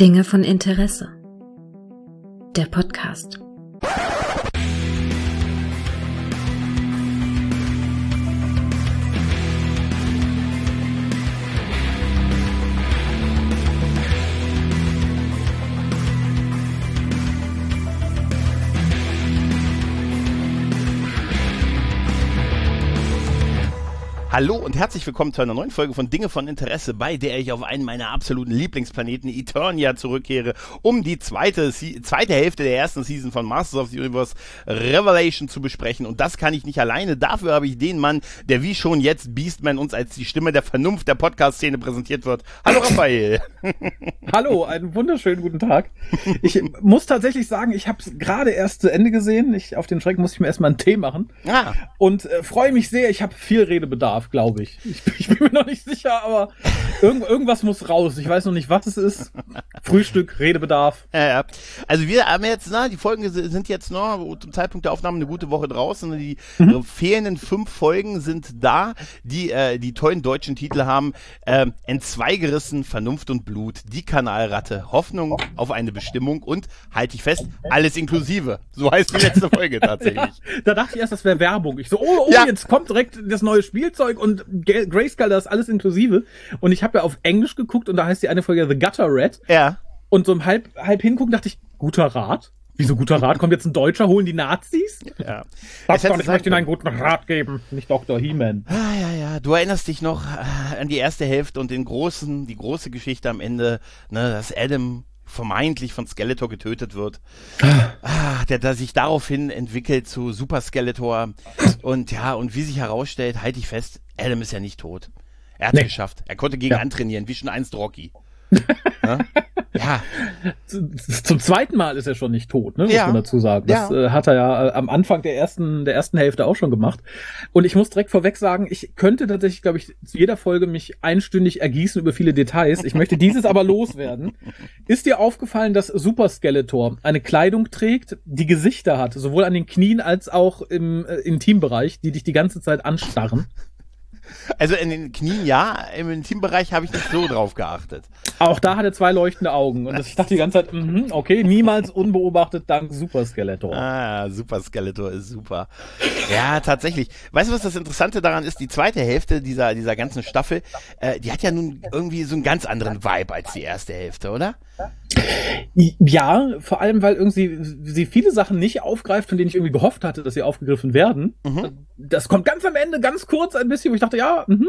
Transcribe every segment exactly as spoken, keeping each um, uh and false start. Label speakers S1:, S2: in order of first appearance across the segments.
S1: Dinge von Interesse. Der Podcast.
S2: Hallo und herzlich willkommen zu einer neuen Folge von Dinge von Interesse, bei der ich auf einen meiner absoluten Lieblingsplaneten Eternia zurückkehre, um die zweite, zweite Hälfte der ersten Season von Masters of the Universe Revelation zu besprechen. Und das kann ich nicht alleine. Dafür habe ich den Mann, der wie schon jetzt Beastman uns als die Stimme der Vernunft der Podcast-Szene präsentiert wird. Hallo Raphael.
S3: Hallo, einen wunderschönen guten Tag. Ich muss tatsächlich sagen, ich habe es gerade erst zu Ende gesehen. Ich, auf den Schreck muss ich mir erstmal einen Tee machen. Ah. Und äh, freue mich sehr. Ich habe viel Redebedarf, glaube ich. ich. Ich bin mir noch nicht sicher, aber irgend, irgendwas muss raus. Ich weiß noch nicht, was es ist. Frühstück, Redebedarf.
S2: Ja, ja. Also wir haben jetzt, na, die Folgen sind jetzt noch zum Zeitpunkt der Aufnahme eine gute Woche draußen. Die mhm. fehlenden fünf Folgen sind da, die äh, die tollen deutschen Titel haben. Äh, Entzweigerissen, Vernunft und Blut, die Kanalratte, Hoffnung auf eine Bestimmung und, halte ich fest, alles inklusive. So heißt die letzte Folge tatsächlich.
S3: Ja, da dachte ich erst, das wäre Werbung. Ich so, oh, oh, ja. Jetzt kommt direkt das neue Spielzeug und Grayskull, das ist alles inklusive. Und ich habe ja auf Englisch geguckt und da heißt die eine Folge The Gutter Rat.
S2: Ja.
S3: Und so im halb, halb hingucken dachte ich, guter Rat? Wieso guter Rat? Kommt jetzt ein Deutscher, holen die Nazis?
S2: Ja.
S3: Sag doch, ich möchte Ihnen einen guten Rat geben, nicht Doktor He-Man.
S2: Ah, ja, ja. Du erinnerst dich noch an die erste Hälfte und den großen, die große Geschichte am Ende, ne, dass Adam vermeintlich von Skeletor getötet wird. Ah, der, der sich daraufhin entwickelt zu Super Skeletor. Und ja, und wie sich herausstellt, halte ich fest, Adam ist ja nicht tot. Er hat es nee. geschafft. Er konnte gegen ja. antrainieren, wie schon einst Rocky. Ja? Ja.
S3: Zum zweiten Mal ist er schon nicht tot, ne, muss
S2: ja.
S3: man dazu sagen. Das
S2: ja.
S3: äh, hat er ja äh, am Anfang der ersten, der ersten Hälfte auch schon gemacht. Und ich muss direkt vorweg sagen, ich könnte tatsächlich, glaube ich, zu jeder Folge mich einstündig ergießen über viele Details. Ich möchte dieses aber loswerden. Ist dir aufgefallen, dass Super Skeletor eine Kleidung trägt, die Gesichter hat, sowohl an den Knien als auch im äh, Intimbereich, die dich die ganze Zeit anstarren?
S2: Also in den Knien ja, im Intimbereich habe ich nicht so drauf geachtet.
S3: Auch da hat er zwei leuchtende Augen und ich dachte die ganze Zeit, mm, okay, niemals unbeobachtet dank Super Skeletor.
S2: Ah, Super Skeletor ist super. Ja, tatsächlich. Weißt du, was das Interessante daran ist? Die zweite Hälfte dieser, dieser ganzen Staffel, äh, die hat ja nun irgendwie so einen ganz anderen Vibe als die erste Hälfte, oder?
S3: Ja, vor allem, weil irgendwie sie viele Sachen nicht aufgreift, von denen ich irgendwie gehofft hatte, dass sie aufgegriffen werden. Mhm. Das kommt ganz am Ende, ganz kurz ein bisschen, wo ich dachte, ja, mhm.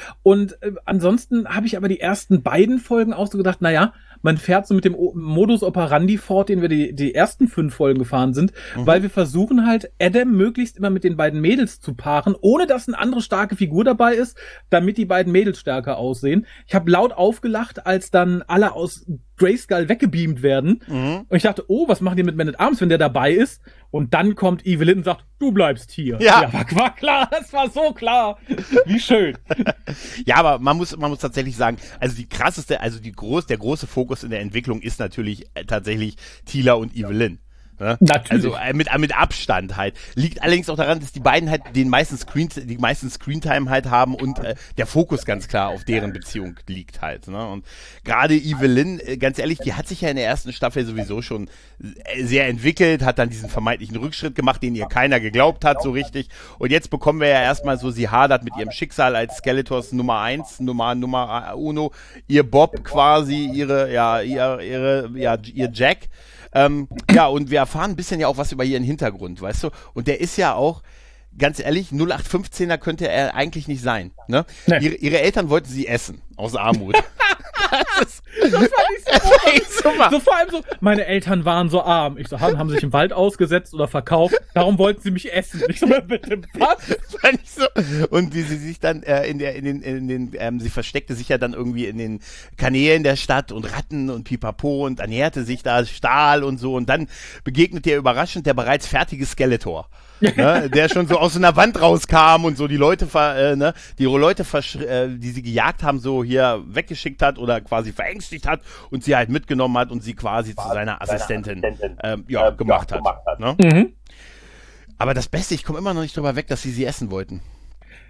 S3: Und äh, ansonsten habe ich aber die ersten beiden Folgen auch so gedacht, naja, man fährt so mit dem o- Modus operandi fort, den wir die, die ersten fünf Folgen gefahren sind, mhm. weil wir versuchen halt, Adam möglichst immer mit den beiden Mädels zu paaren, ohne dass eine andere starke Figur dabei ist, damit die beiden Mädels stärker aussehen. Ich habe laut aufgelacht, als dann alle aus Grayskull weggebeamt werden. Mhm. Und ich dachte, oh, was machen die mit Man at Arms, wenn der dabei ist? Und dann kommt Evelyn und sagt, du bleibst hier.
S2: Ja,
S3: ja war, war klar, das war so klar. Wie schön.
S2: Ja, aber man muss, man muss tatsächlich sagen, also die krasseste, also die groß, der große Fokus in der Entwicklung ist natürlich äh, tatsächlich Teela und Evelyn. Ne?
S3: Natürlich.
S2: Also äh, mit, mit Abstand halt. Liegt allerdings auch daran, dass die beiden halt den meisten Screen, die meisten Screentime halt haben und äh, der Fokus ganz klar auf deren Beziehung liegt halt. Ne? Und gerade Evelyn, äh, ganz ehrlich, die hat sich ja in der ersten Staffel sowieso schon äh, sehr entwickelt, hat dann diesen vermeintlichen Rückschritt gemacht, den ihr keiner geglaubt hat so richtig. Und jetzt bekommen wir ja erstmal so, sie hadert mit ihrem Schicksal als Skeletors Nummer eins, Nummer Nummer uno, ihr Bob quasi, ihre, ja, ihr, ihre, ja, ihr Jack. Ähm, ja, und wir erfahren ein bisschen ja auch was über ihren Hintergrund, weißt du? Und der ist ja auch, ganz ehrlich, null acht fünfzehner könnte er eigentlich nicht sein, ne? Nee. Ihre, ihre Eltern wollten sie essen, aus Armut.
S3: Das, ist, das fand ich so, das ich super. So vor allem so, meine Eltern waren so arm. Ich so, haben, haben sich im Wald ausgesetzt oder verkauft, darum wollten sie mich essen. Ich so, bitte, was?
S2: Fand ich so. Und wie sie sich dann äh, in der, in den, in den, ähm, sie versteckte sich ja dann irgendwie in den Kanälen der Stadt und Ratten und Pipapo und ernährte sich da Stahl und so. Und dann begegnet ihr überraschend der bereits fertige Skeletor. Ne, der schon so aus einer Wand rauskam und so die Leute, ver, äh, ne, die Leute, versch- äh, die sie gejagt haben, so hier weggeschickt hat oder quasi verängstigt hat und sie halt mitgenommen hat und sie quasi zu seiner Assistentin, ähm, ja, gemacht hat. Ne? Mhm. Aber das Beste, ich komme immer noch nicht drüber weg, dass sie sie essen wollten.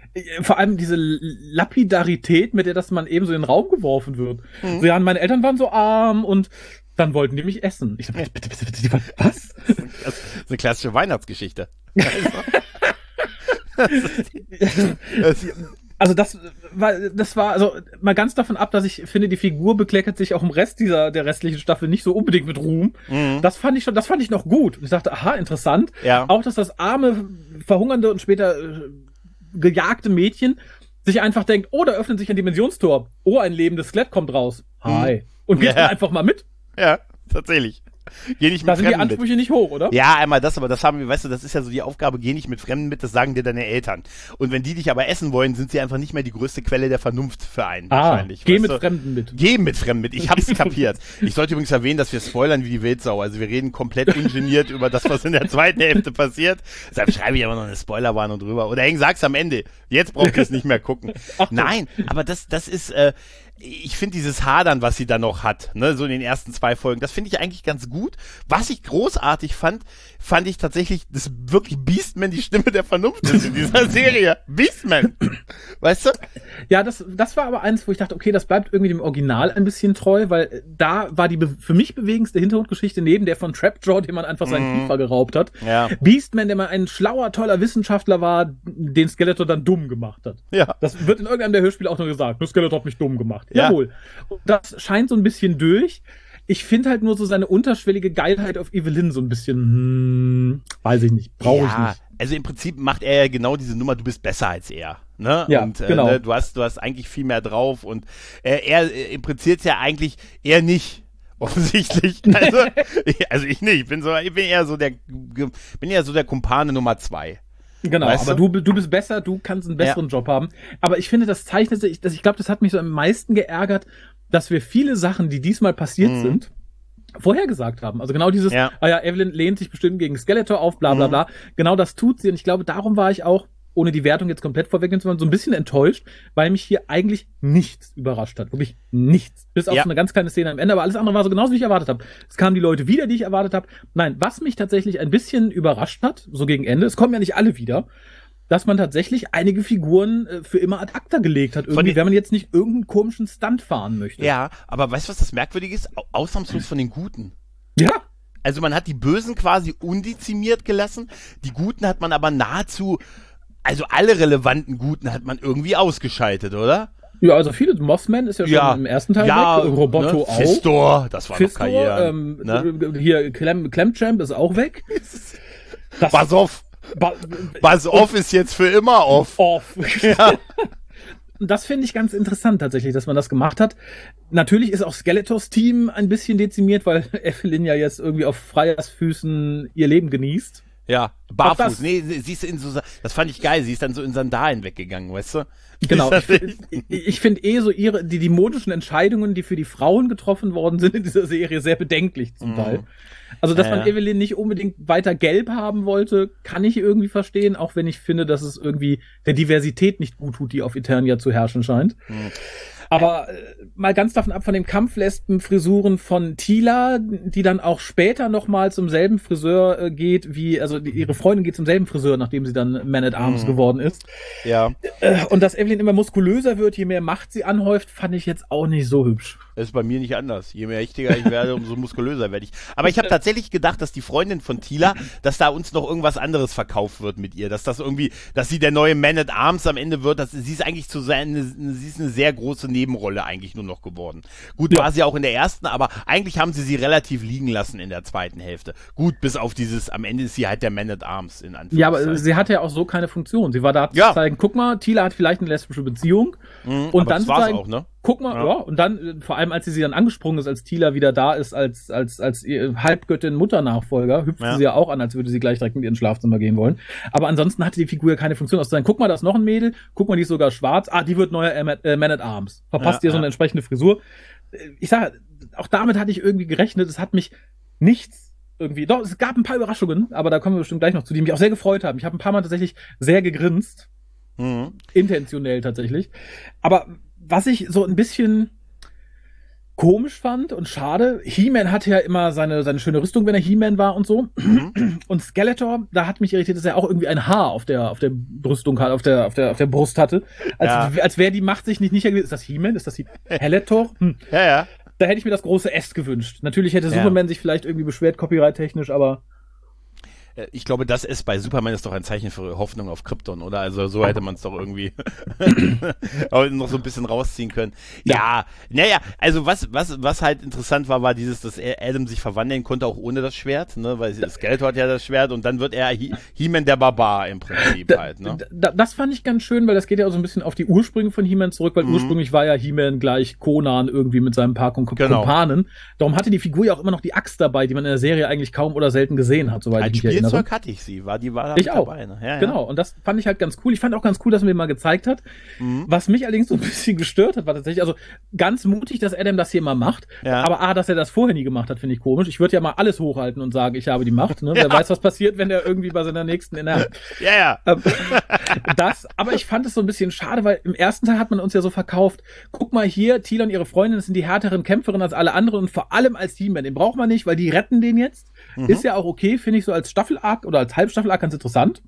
S3: Vor allem diese Lapidarität, mit der das man eben so in den Raum geworfen wird. Mhm. So, ja, meine Eltern waren so arm und dann wollten die mich essen. Ich dachte, bitte, bitte, bitte, bitte, was?
S2: Das ist eine klassische Weihnachtsgeschichte.
S3: Also das war, das war, also mal ganz davon ab, dass ich finde, die Figur bekleckert sich auch im Rest dieser, der restlichen Staffel nicht so unbedingt mit Ruhm. Mhm. Das fand ich schon, das fand ich noch gut. Und ich dachte, aha, interessant.
S2: Ja.
S3: Auch, dass das arme, verhungernde und später äh, gejagte Mädchen sich einfach denkt, oh, da öffnet sich ein Dimensionstor. Oh, ein lebendes Skelett kommt raus. Hi. Mhm. Und geht ja. dann einfach mal mit.
S2: Ja, tatsächlich. Geh nicht mit
S3: da sind
S2: Fremden
S3: die Ansprüche
S2: mit.
S3: nicht hoch, oder?
S2: Ja, einmal das, aber das haben wir, weißt du, das ist ja so die Aufgabe, geh nicht mit Fremden mit, das sagen dir deine Eltern. Und wenn die dich aber essen wollen, sind sie einfach nicht mehr die größte Quelle der Vernunft für einen.
S3: Ah,
S2: wahrscheinlich.
S3: Geh
S2: weißt
S3: mit
S2: du?
S3: Fremden mit.
S2: Geh mit Fremden mit, ich hab's kapiert. Ich sollte übrigens erwähnen, dass wir spoilern wie die Wildsau, also wir reden komplett ungeniert über das, was in der zweiten Hälfte passiert. Deshalb schreibe ich aber noch eine Spoilerwarnung drüber. Oder Heng, sag's am Ende. Jetzt braucht ihr es nicht mehr gucken. Ach, nein, aber das, das ist, äh, ich finde dieses Hadern, was sie da noch hat, ne, so in den ersten zwei Folgen, das finde ich eigentlich ganz gut. Was ich großartig fand, fand ich tatsächlich, dass wirklich Beastman die Stimme der Vernunft ist in dieser Serie. Beastman. Weißt du?
S3: Ja, das, das war aber eins, wo ich dachte, okay, das bleibt irgendwie dem Original ein bisschen treu, weil da war die be- für mich bewegendste Hintergrundgeschichte neben der von Trapjaw, dem man einfach seinen
S2: Mhm.
S3: Kiefer geraubt hat.
S2: Ja.
S3: Beastman, der mal ein schlauer, toller Wissenschaftler war, den Skeletor dann dumm gemacht hat.
S2: Ja.
S3: Das wird in irgendeinem der Hörspiele auch nur gesagt. Nur Skeletor hat mich dumm gemacht.
S2: Ja.
S3: Jawohl. Und das scheint so ein bisschen durch. Ich finde halt nur so seine unterschwellige Geilheit auf Evelyn so ein bisschen, hm, weiß ich nicht, brauche
S2: ja,
S3: ich nicht.
S2: Also im Prinzip macht er ja genau diese Nummer, du bist besser als er. Ne?
S3: Ja,
S2: und äh,
S3: genau.
S2: ne, du hast, du hast eigentlich viel mehr drauf und äh, er äh, impliziert ja eigentlich eher nicht. Offensichtlich. Also, ich, also ich nicht. Ich bin so, ich bin eher so der, bin eher so der Kumpane Nummer zwei.
S3: Genau,
S2: Weißt
S3: aber du? du bist besser, du kannst einen besseren ja. Job haben. Aber ich finde, das zeichnet sich, ich, ich glaube, das hat mich so am meisten geärgert, dass wir viele Sachen, die diesmal passiert mhm. sind, vorhergesagt haben. Also genau dieses,
S2: ja.
S3: ah ja, Evelyn lehnt sich bestimmt gegen Skeletor auf, bla bla
S2: mhm.
S3: bla. Genau das tut sie und ich glaube, darum war ich auch, ohne die Wertung jetzt komplett vorwegnehmen zu wollen, so ein bisschen enttäuscht, weil mich hier eigentlich nichts überrascht hat. Wirklich nichts. Bis auf
S2: ja.
S3: so eine ganz kleine Szene am Ende, aber alles andere war so genauso, wie ich erwartet habe. Es kamen die Leute wieder, die ich erwartet habe. Nein, was mich tatsächlich ein bisschen überrascht hat, so gegen Ende, es kommen ja nicht alle wieder, dass man tatsächlich einige Figuren äh, für immer ad acta gelegt hat, irgendwie, wenn man jetzt nicht irgendeinen komischen Stunt fahren möchte.
S2: Ja, aber weißt du, was das Merkwürdige ist? Au- Ausnahmslos von den Guten.
S3: Ja.
S2: Also man hat die Bösen quasi undezimiert gelassen, die Guten hat man aber nahezu, also alle relevanten Guten hat man irgendwie ausgeschaltet, oder?
S3: Ja, also viele, Mothman ist ja schon
S2: Ja.
S3: im ersten Teil
S2: Ja,
S3: weg, Roboto
S2: ne?
S3: auch.
S2: Fistor, das war
S3: Fistor,
S2: noch Karriere.
S3: ähm,
S2: ne?
S3: hier Clem, Clemchamp ist auch weg. Das,
S2: Pass auf,
S3: ba,
S2: Pass off ist jetzt für immer off.
S3: off.
S2: Ja.
S3: Das finde ich ganz interessant tatsächlich, dass man das gemacht hat. Natürlich ist auch Skeletors Team ein bisschen dezimiert, weil Evelyn ja jetzt irgendwie auf Freiersfüßen ihr Leben genießt.
S2: Ja, barfuß.
S3: das-
S2: Nee, sie sie ist in so, das fand ich geil. Sie ist dann so in Sandalen weggegangen, weißt du?
S3: Genau.
S2: Das
S3: Ich,
S2: ist
S3: find- ich, ich finde eh so ihre, die, die modischen Entscheidungen, die für die Frauen getroffen worden sind in dieser Serie, sehr bedenklich zum
S2: Mhm.
S3: Teil. Also, dass
S2: Ja,
S3: man
S2: ja.
S3: Evelyn nicht unbedingt weiter gelb haben wollte, kann ich irgendwie verstehen, auch wenn ich finde, dass es irgendwie der Diversität nicht gut tut, die auf Eternia zu herrschen scheint.
S2: Mhm.
S3: Aber äh, mal ganz davon ab von den Kampflespen-Frisuren von Tila, die dann auch später nochmal zum selben Friseur äh, geht, wie, also die, ihre Freundin geht zum selben Friseur, nachdem sie dann Man-at-Arms
S2: Mhm.
S3: geworden ist.
S2: Ja,
S3: Äh, und dass Evelyn immer muskulöser wird, je mehr Macht sie anhäuft, fand ich jetzt auch nicht so hübsch.
S2: das ist bei mir nicht anders. Je mächtiger ich werde, umso muskulöser werde ich. Aber ich habe tatsächlich gedacht, dass die Freundin von Tila, dass da uns noch irgendwas anderes verkauft wird mit ihr. Dass das irgendwie, dass sie der neue Man-at-Arms am Ende wird. Dass, sie ist eigentlich zu sein, eine, sie ist eine sehr große Nebenrolle eigentlich nur noch geworden. Gut,
S3: Ja.
S2: war sie auch in der ersten, aber eigentlich haben sie sie relativ liegen lassen in der zweiten Hälfte. Gut, bis auf dieses, am Ende ist sie halt der Man-at-Arms in Anführungszeichen.
S3: Ja, aber sie hatte ja auch so keine Funktion. Sie war da
S2: Ja.
S3: zu zeigen, guck mal, Tila hat vielleicht eine lesbische Beziehung.
S2: Mhm,
S3: und
S2: aber
S3: dann
S2: das war's
S3: sagen-
S2: auch, ne?
S3: Guck mal,
S2: Ja.
S3: ja. Und dann, äh, vor allem als sie sie dann angesprungen ist, als Tila wieder da ist, als, als, als ihr Halbgöttin Mutternachfolger, hüpfte
S2: Ja.
S3: sie ja auch an, als würde sie gleich direkt in ihr Schlafzimmer gehen wollen. Aber ansonsten hatte die Figur ja keine Funktion. Aus zu sagen, guck mal, da ist noch ein Mädel, guck mal, die ist sogar schwarz. Ah, die wird neuer äh, Man-at-Arms. Verpasst
S2: Ja,
S3: ihr so
S2: ja.
S3: eine entsprechende Frisur. Äh, Ich sage, auch damit hatte ich irgendwie gerechnet. Es hat mich nichts irgendwie, doch, es gab ein paar Überraschungen, aber da kommen wir bestimmt gleich noch zu, die mich auch sehr gefreut haben. Ich habe ein paar Mal tatsächlich sehr gegrinst.
S2: Mhm.
S3: Intentionell tatsächlich. Aber was ich so ein bisschen komisch fand und schade. He-Man hatte ja immer seine, seine schöne Rüstung, wenn er He-Man war und so. Mhm. Und Skeletor, da hat mich irritiert, dass er auch irgendwie ein Haar auf der, auf der Rüstung hat, auf der, auf der, auf der Brust hatte. Als, ja. als wäre die Macht sich nicht, nicht gewesen. Ist das He-Man? Ist das Skeletor? Hm.
S2: Ja, ja.
S3: Da hätte ich mir das große S gewünscht. Natürlich hätte ja. Superman sich vielleicht irgendwie beschwert, copyright-technisch, aber
S2: ich glaube, das ist bei Superman ist doch ein Zeichen für Hoffnung auf Krypton, oder? Also so hätte man es doch irgendwie noch so ein bisschen rausziehen können. Ja, naja, also was, was, was halt interessant war, war dieses, dass Adam sich verwandeln konnte, auch ohne das Schwert, ne? Weil das Skeletor hat ja das Schwert und dann wird er He- He-Man der Barbar im Prinzip
S3: da,
S2: halt, ne?
S3: Da, das fand ich ganz schön, weil das geht ja auch so ein bisschen auf die Ursprünge von He-Man zurück, weil mhm. ursprünglich war ja He-Man gleich Conan irgendwie mit seinem Paar Kump- genau. Kumpanen. Darum hatte die Figur ja auch immer noch die Axt dabei, die man in der Serie eigentlich kaum oder selten gesehen hat, soweit
S2: Als
S3: ich mich erinnere.
S2: Spielzeug hatte ich sie, war die war
S3: ich auch.
S2: dabei. Ne? Ja,
S3: genau,
S2: ja.
S3: und das fand ich halt ganz cool. Ich fand auch ganz cool, dass man mir mal gezeigt hat. Mhm. Was mich allerdings so ein bisschen gestört hat, war tatsächlich, also ganz mutig, dass Adam das hier mal macht,
S2: ja.
S3: aber A, dass er das vorher nie gemacht hat, finde ich komisch. Ich würde ja mal alles hochhalten und sagen, ich habe die Macht. Ne? Ja. Wer weiß, was passiert, wenn er irgendwie bei seiner nächsten in der
S2: Ja, ja.
S3: Ähm, das, aber ich fand es so ein bisschen schade, weil im ersten Teil hat man uns ja so verkauft, guck mal hier, Teela und ihre Freundin sind die härteren Kämpferinnen als alle anderen und vor allem als He-Man. Den braucht man nicht, weil die retten den jetzt. Mhm. Ist ja auch okay, finde ich so als Staffel-Arc oder als Halbstaffel-Arc ganz interessant.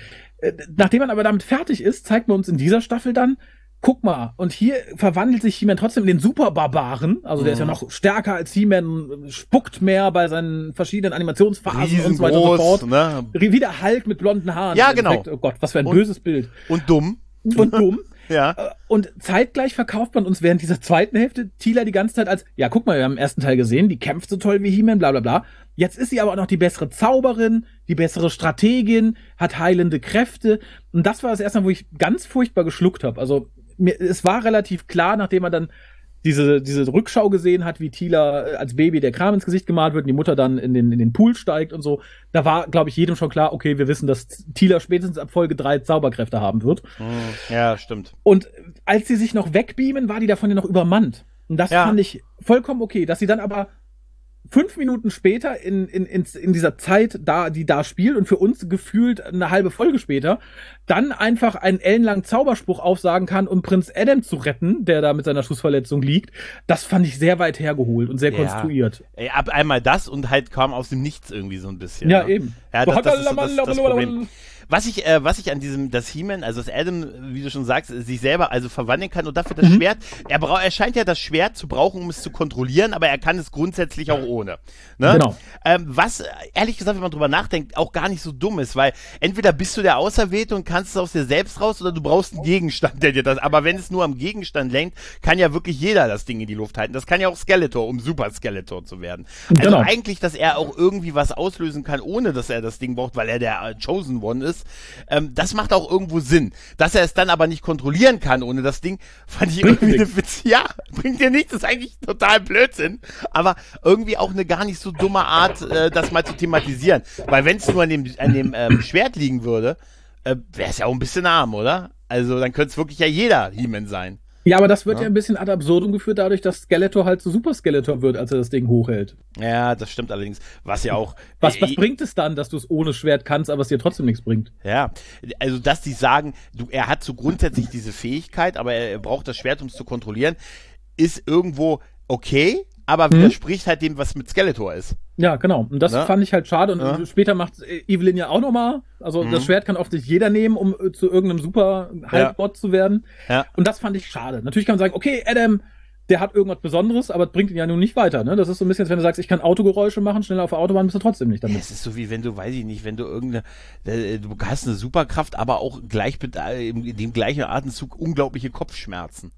S3: Nachdem man aber damit fertig ist, zeigt man uns in dieser Staffel dann, guck mal, und hier verwandelt sich He-Man trotzdem in den Super-Barbaren, also der mhm. ist ja noch stärker als He-Man, spuckt mehr bei seinen verschiedenen Animationsphasen und so weiter und so fort.
S2: Ne?
S3: Wie der Hulk mit blonden Haaren.
S2: Ja, genau.
S3: Effekt. Oh Gott, was für ein
S2: und,
S3: böses Bild.
S2: Und dumm.
S3: Und dumm.
S2: Ja.
S3: Und zeitgleich verkauft man uns während dieser zweiten Hälfte Teela die ganze Zeit als, ja, guck mal, wir haben im ersten Teil gesehen, die kämpft so toll wie He-Man, bla bla bla. Jetzt ist sie aber auch noch die bessere Zauberin, die bessere Strategin, hat heilende Kräfte. Und das war das erste Mal, wo ich ganz furchtbar geschluckt habe. Also mir, es war relativ klar, nachdem man dann diese, diese Rückschau gesehen hat, wie Teela als Baby der Kram ins Gesicht gemalt wird und die Mutter dann in den, in den Pool steigt und so. Da war, glaube ich, jedem schon klar, okay, wir wissen, dass Teela spätestens ab Folge drei Zauberkräfte haben wird.
S2: Ja, stimmt.
S3: Und als sie sich noch wegbeamen, war die davon ja noch übermannt. Und das ja. fand ich vollkommen okay, dass sie dann aber fünf Minuten später in, in, in, in dieser Zeit, da, die da spielt und für uns gefühlt eine halbe Folge später, dann einfach einen ellenlangen Zauberspruch aufsagen kann, um Prinz Adam zu retten, der da mit seiner Schussverletzung liegt. Das fand ich sehr weit hergeholt und sehr ja. konstruiert.
S2: Ey, ab einmal das und halt kam aus dem Nichts irgendwie so ein bisschen.
S3: Ja,
S2: ne?
S3: eben.
S2: Ja, das, das ist so das, das Problem. Was ich, äh, was ich an diesem, das He-Man, also das Adam, wie du schon sagst, sich selber also verwandeln kann und dafür das mhm. Schwert, er braucht, er scheint ja das Schwert zu brauchen, um es zu kontrollieren, aber er kann es grundsätzlich auch ohne. Ne?
S3: Genau.
S2: Ähm, was, ehrlich gesagt, wenn man drüber nachdenkt, auch gar nicht so dumm ist, weil entweder bist du der Auserwählte und kannst es aus dir selbst raus oder du brauchst einen Gegenstand, der dir das, aber wenn es nur am Gegenstand lenkt, kann ja wirklich jeder das Ding in die Luft halten. Das kann ja auch Skeletor, um Super Skeletor zu werden. Also
S3: genau.
S2: eigentlich, dass er auch irgendwie was auslösen kann, ohne dass er das Ding braucht, weil er der Chosen One ist. Ähm, das macht auch irgendwo Sinn. Dass er es dann aber nicht kontrollieren kann ohne das Ding, fand ich irgendwie eine Witz. Ja, bringt dir nichts, ist eigentlich total Blödsinn. Aber irgendwie auch eine gar nicht so dumme Art, äh, das mal zu thematisieren. Weil wenn es nur an dem, an dem ähm, Schwert liegen würde, äh, wäre es ja auch ein bisschen arm, oder? Also dann könnte es wirklich ja jeder He-Man sein.
S3: Ja, aber das wird ja. ja ein bisschen ad absurdum geführt, dadurch, dass Skeletor halt zu Super Skeletor wird, als er das Ding hochhält.
S2: Ja, das stimmt allerdings. Was ja auch...
S3: Was,
S2: äh,
S3: was bringt es dann, dass du es ohne Schwert kannst, aber es dir trotzdem nichts bringt?
S2: Ja, also dass die sagen, du, er hat so grundsätzlich diese Fähigkeit, aber er, er braucht das Schwert, um es zu kontrollieren, ist irgendwo okay, aber widerspricht hm. halt dem, was mit Skeletor ist.
S3: Ja, genau. Und das
S2: ne?
S3: fand ich halt schade. Und
S2: ja.
S3: später macht Evelyn ja auch nochmal. Also mhm. das Schwert kann oft nicht jeder nehmen, um äh, zu irgendeinem super Halbbot ja. zu werden.
S2: Ja.
S3: Und das fand ich schade. Natürlich kann man sagen, okay, Adam, der hat irgendwas Besonderes, aber das bringt ihn ja nun nicht weiter. Ne? Das ist so ein bisschen, als wenn du sagst, ich kann Autogeräusche machen, schneller auf der Autobahn bist du trotzdem nicht damit.
S2: Es ist so wie wenn du, weiß ich nicht, wenn du irgendeine, du hast eine Superkraft, aber auch gleich mit in dem gleichen Atemzug unglaubliche Kopfschmerzen.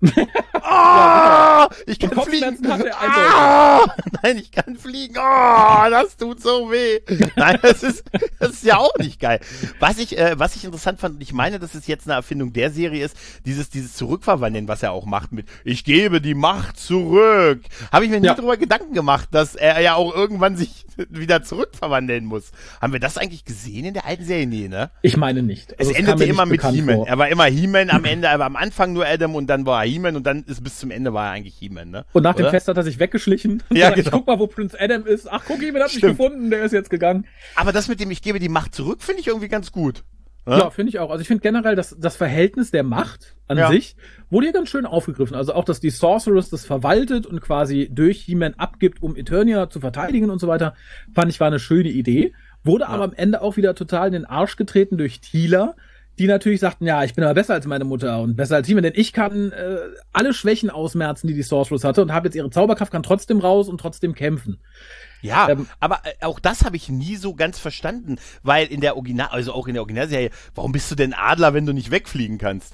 S3: Ah,
S2: oh, ich kann fliegen.
S3: Hat er
S2: ah, nein, ich kann fliegen. Oh, das tut so weh. Nein, das ist, das ist ja auch nicht geil. Was ich, äh, was ich interessant fand, und ich meine, dass es jetzt eine Erfindung der Serie ist, dieses, dieses Zurückverwandeln, was er auch macht mit, ich gebe die Macht zurück. Habe ich mir nie
S3: ja.
S2: drüber Gedanken gemacht, dass er ja auch irgendwann sich wieder zurückverwandeln muss. Haben wir das eigentlich gesehen in der alten Serie? Nee, ne?
S3: Ich meine nicht.
S2: Also es, es endete immer mit He-Man. Er war immer He-Man am Ende, er war am Anfang nur Adam und dann war er He-Man und dann ist bis zum Ende war er eigentlich He-Man, ne?
S3: Und nach Oder? dem Fest hat er sich weggeschlichen.
S2: Ja,
S3: gesagt,
S2: genau.
S3: Ich guck mal, wo Prinz Adam ist. Ach, guck, He-Man hat mich gefunden, der ist jetzt gegangen.
S2: Aber das mit dem, ich gebe die Macht zurück, finde ich irgendwie ganz gut.
S3: Ja, ja finde ich auch. Also ich finde generell, dass das Verhältnis der Macht an ja. sich wurde ja ganz schön aufgegriffen. Also auch, dass die Sorceress das verwaltet und quasi durch He-Man abgibt, um Eternia zu verteidigen und so weiter, fand ich war eine schöne Idee. Wurde ja. aber am Ende auch wieder total in den Arsch getreten durch Teela, die natürlich sagten, ja, ich bin aber besser als meine Mutter und besser als He-Man, denn ich kann äh, alle Schwächen ausmerzen, die die Sorceress hatte und habe jetzt ihre Zauberkraft, kann trotzdem raus und trotzdem kämpfen.
S2: Ja, ähm, aber äh, auch das habe ich nie so ganz verstanden, weil in der Original, also auch in der Originalserie, warum bist du denn Adler, wenn du nicht wegfliegen kannst?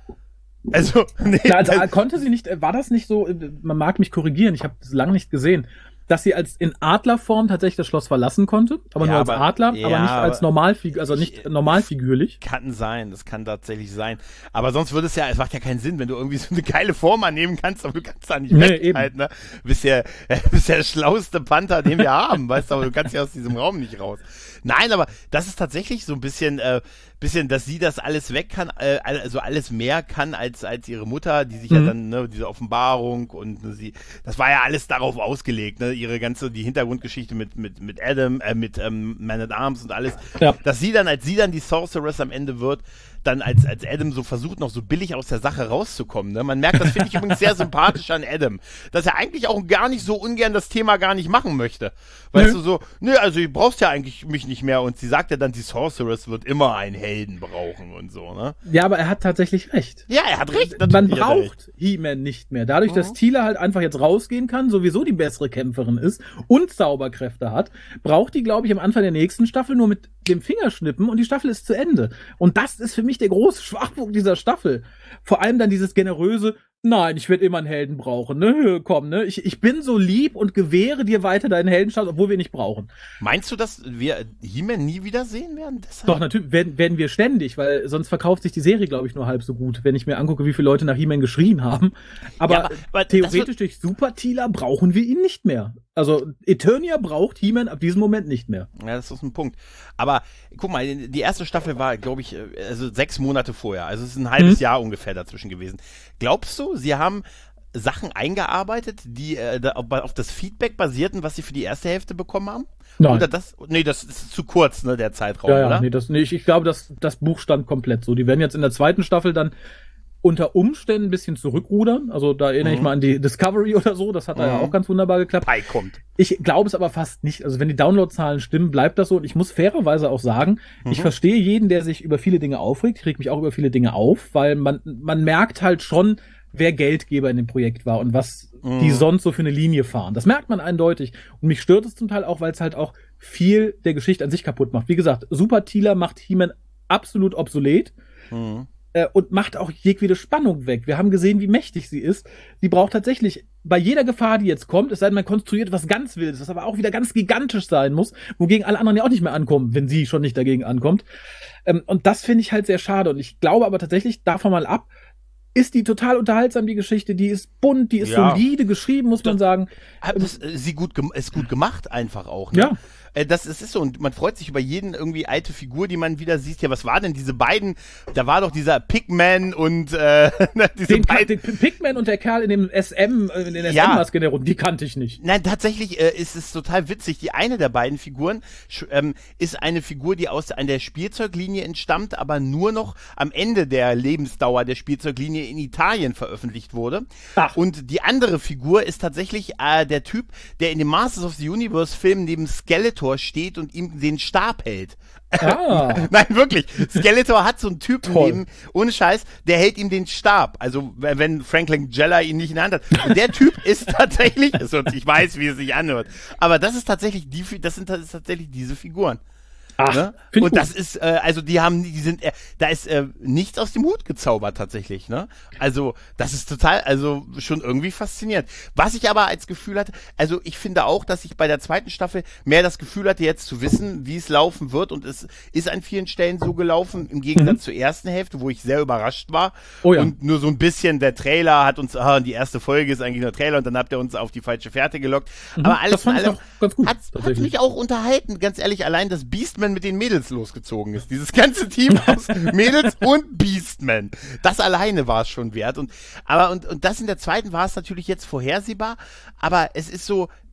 S2: Also, nee.
S3: Ja, also, konnte sie nicht, war das nicht so, man mag mich korrigieren, ich habe das lange nicht gesehen, dass sie als in Adlerform tatsächlich das Schloss verlassen konnte, aber ja, nur als aber, Adler, ja, aber nicht als Normalfigur, also nicht ich, normalfigürlich.
S2: Kann sein, das kann tatsächlich sein. Aber sonst würde es ja, es macht ja keinen Sinn, wenn du irgendwie so eine geile Form annehmen kannst, aber du kannst da nicht nee, weg halt, ne? Du bist ja, bist ja der schlauste Panther, den wir haben, weißt du, aber du kannst ja aus diesem Raum nicht raus. Nein, aber das ist tatsächlich so ein bisschen, äh, bisschen, dass sie das alles weg kann, äh, also alles mehr kann als als ihre Mutter, die sich mhm. ja dann, ne, diese Offenbarung und ne, sie, das war ja alles darauf ausgelegt, ne, ihre ganze, die Hintergrundgeschichte mit mit mit Adam, äh, mit ähm, Man at Arms und alles, ja. dass sie dann, als sie dann die Sorceress am Ende wird, dann als als Adam so versucht, noch so billig aus der Sache rauszukommen, ne, man merkt, das finde ich übrigens sehr sympathisch an Adam, dass er eigentlich auch gar nicht so ungern das Thema gar nicht machen möchte, weißt mhm. du, so, ne, also du brauchst ja eigentlich mich nicht mehr und sie sagt ja dann, die Sorceress wird immer ein Helden brauchen und so, ne?
S3: Ja, aber er hat tatsächlich recht.
S2: Ja, er hat recht.
S3: Man braucht He-Man nicht mehr. Dadurch, mhm. dass Teela halt einfach jetzt rausgehen kann, sowieso die bessere Kämpferin ist und Zauberkräfte hat, braucht die, glaube ich, am Anfang der nächsten Staffel nur mit dem Fingerschnippen und die Staffel ist zu Ende. Und das ist für mich der große Schwachpunkt dieser Staffel. Vor allem dann dieses generöse, nein, ich werde immer einen Helden brauchen, ne? Komm, ne? Ich, ich bin so lieb und gewähre dir weiter deinen Heldenstatus, obwohl wir ihn nicht brauchen.
S2: Meinst du, dass wir He-Man nie wieder sehen werden?
S3: Deshalb? Doch, natürlich werden, werden wir ständig, weil sonst verkauft sich die Serie, glaube ich, nur halb so gut, wenn ich mir angucke, wie viele Leute nach He-Man geschrien haben. Aber, ja, aber, aber theoretisch durch Super Teela brauchen wir ihn nicht mehr. Also Eternia braucht He-Man ab diesem Moment nicht mehr.
S2: Ja, das ist ein Punkt. Aber guck mal, die erste Staffel war, glaube ich, also sechs Monate vorher. Also es ist ein halbes mhm. Jahr ungefähr dazwischen gewesen. Glaubst du, sie haben Sachen eingearbeitet, die äh, auf das Feedback basierten, was sie für die erste Hälfte bekommen haben?
S3: Nein.
S2: Oder das? Nee, das ist zu kurz, ne, der Zeitraum,
S3: ja, ja,
S2: oder?
S3: Nee, das, nee, ich, ich glaube, das, das Buch stand komplett so. Die werden jetzt in der zweiten Staffel dann unter Umständen ein bisschen zurückrudern. Also da erinnere mhm. ich mal an die Discovery oder so. Das hat mhm. da ja auch ganz wunderbar geklappt.
S2: Pi kommt.
S3: Ich glaube es aber fast nicht. Also wenn die Downloadzahlen stimmen, bleibt das so. Und ich muss fairerweise auch sagen, mhm. ich verstehe jeden, der sich über viele Dinge aufregt. Ich reg mich auch über viele Dinge auf, weil man, man merkt halt schon, wer Geldgeber in dem Projekt war und was mhm. die sonst so für eine Linie fahren. Das merkt man eindeutig. Und mich stört es zum Teil auch, weil es halt auch viel der Geschichte an sich kaputt macht. Wie gesagt, Super Teela macht He-Man absolut obsolet. Mhm. Und macht auch jegliche Spannung weg. Wir haben gesehen, wie mächtig sie ist. Sie braucht tatsächlich bei jeder Gefahr, die jetzt kommt, es sei denn, man konstruiert was ganz Wildes, was aber auch wieder ganz gigantisch sein muss, wogegen alle anderen ja auch nicht mehr ankommen, wenn sie schon nicht dagegen ankommt. Und das finde ich halt sehr schade. Und ich glaube aber tatsächlich, davon mal ab, ist die total unterhaltsam, die Geschichte. Die ist bunt, die ist ja. solide geschrieben, muss man sagen.
S2: Das, sie gut, ist gut gemacht einfach auch. Ne?
S3: Ja.
S2: Das, das ist so, und man freut sich über jeden irgendwie alte Figur, die man wieder sieht. Ja, was war denn diese beiden? Da war doch dieser Pigman und äh, diese
S3: den, beiden. Den Pigman und der Kerl in dem S M, in den S M-Maske ja. der Runde, die kannte ich nicht.
S2: Nein, tatsächlich äh, ist es total witzig. Die eine der beiden Figuren ähm, ist eine Figur, die aus an der Spielzeuglinie entstammt, aber nur noch am Ende der Lebensdauer der Spielzeuglinie in Italien veröffentlicht wurde.
S3: Ach.
S2: Und die andere Figur ist tatsächlich äh, der Typ, der in dem Masters of the Universe Film neben Skeletor steht und ihm den Stab hält.
S3: Ah.
S2: Nein, wirklich. Skeletor hat so einen Typen neben, ohne Scheiß, der hält ihm den Stab. Also, wenn Franklin Jella ihn nicht in der Hand hat. Und der Typ ist tatsächlich, also ich weiß, wie es sich anhört, aber das ist tatsächlich die, das sind das ist tatsächlich diese Figuren.
S3: Ach,
S2: ne? Und das ist, äh, also die haben, die sind, äh, da ist äh, nichts aus dem Hut gezaubert tatsächlich, ne? Also das ist total, also schon irgendwie faszinierend. Was ich aber als Gefühl hatte, also ich finde auch, dass ich bei der zweiten Staffel mehr das Gefühl hatte, jetzt zu wissen, wie es laufen wird, und es ist an vielen Stellen so gelaufen, im Gegensatz mhm. zur ersten Hälfte, wo ich sehr überrascht war.
S3: Oh ja.
S2: Und nur so ein bisschen, der Trailer hat uns, ah, die erste Folge ist eigentlich nur Trailer, und dann habt ihr uns auf die falsche Fährte gelockt. Mhm. Aber alles in allem
S3: ganz gut,
S2: hat, hat mich auch unterhalten, ganz ehrlich, allein das Beastman mit den Mädels losgezogen ist. Dieses ganze Team aus Mädels und Beastman. Das alleine war es schon wert. Und, aber, und, und das in der zweiten war es natürlich jetzt vorhersehbar, aber es ist so,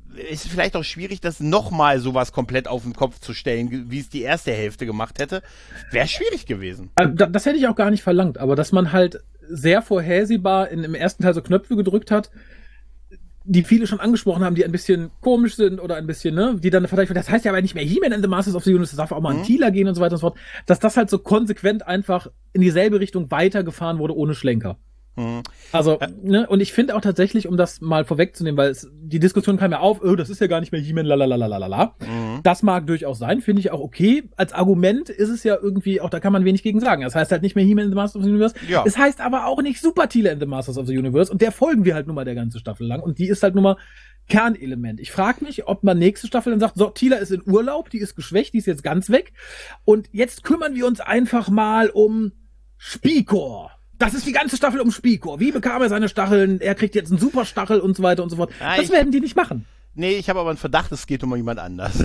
S2: ist vielleicht auch schwierig, das nochmal sowas komplett auf den Kopf zu stellen, wie es die erste Hälfte gemacht hätte. Wäre schwierig gewesen.
S3: Also, das hätte ich auch gar nicht verlangt, aber dass man halt sehr vorhersehbar in, im ersten Teil so Knöpfe gedrückt hat, die viele schon angesprochen haben, die ein bisschen komisch sind oder ein bisschen, ne, die dann verteidigt werden. Das heißt ja aber nicht mehr He-Man and the Masters of the Universe, das darf auch mal
S2: Mhm.
S3: an Teela gehen und so weiter und so fort. Dass das halt so konsequent einfach in dieselbe Richtung weitergefahren wurde, ohne Schlenker.
S2: Mhm.
S3: Also, ne, und ich finde auch tatsächlich, um das mal vorwegzunehmen, weil es, die Diskussion kam ja auf, oh, das ist ja gar nicht mehr He-Man, lalalala.
S2: Mhm.
S3: Das mag durchaus sein, finde ich auch okay. Als Argument ist es ja irgendwie, auch da kann man wenig gegen sagen. Das heißt halt nicht mehr He-Man in the Masters of the Universe.
S2: Ja.
S3: Es heißt aber auch nicht Super Teela in the Masters of the Universe. Und der folgen wir halt nun mal der ganze Staffel lang. Und die ist halt nun mal Kernelement. Ich frage mich, ob man nächste Staffel dann sagt, so, Teela ist in Urlaub, die ist geschwächt, die ist jetzt ganz weg. Und jetzt kümmern wir uns einfach mal um Spikor. Das ist die ganze Staffel um Spikor. Wie bekam er seine Stacheln? Er kriegt jetzt einen Superstachel und so weiter und so fort.
S2: Ja,
S3: das
S2: ich-
S3: werden die nicht machen.
S2: Nee, ich habe aber einen Verdacht, es geht um jemand anders.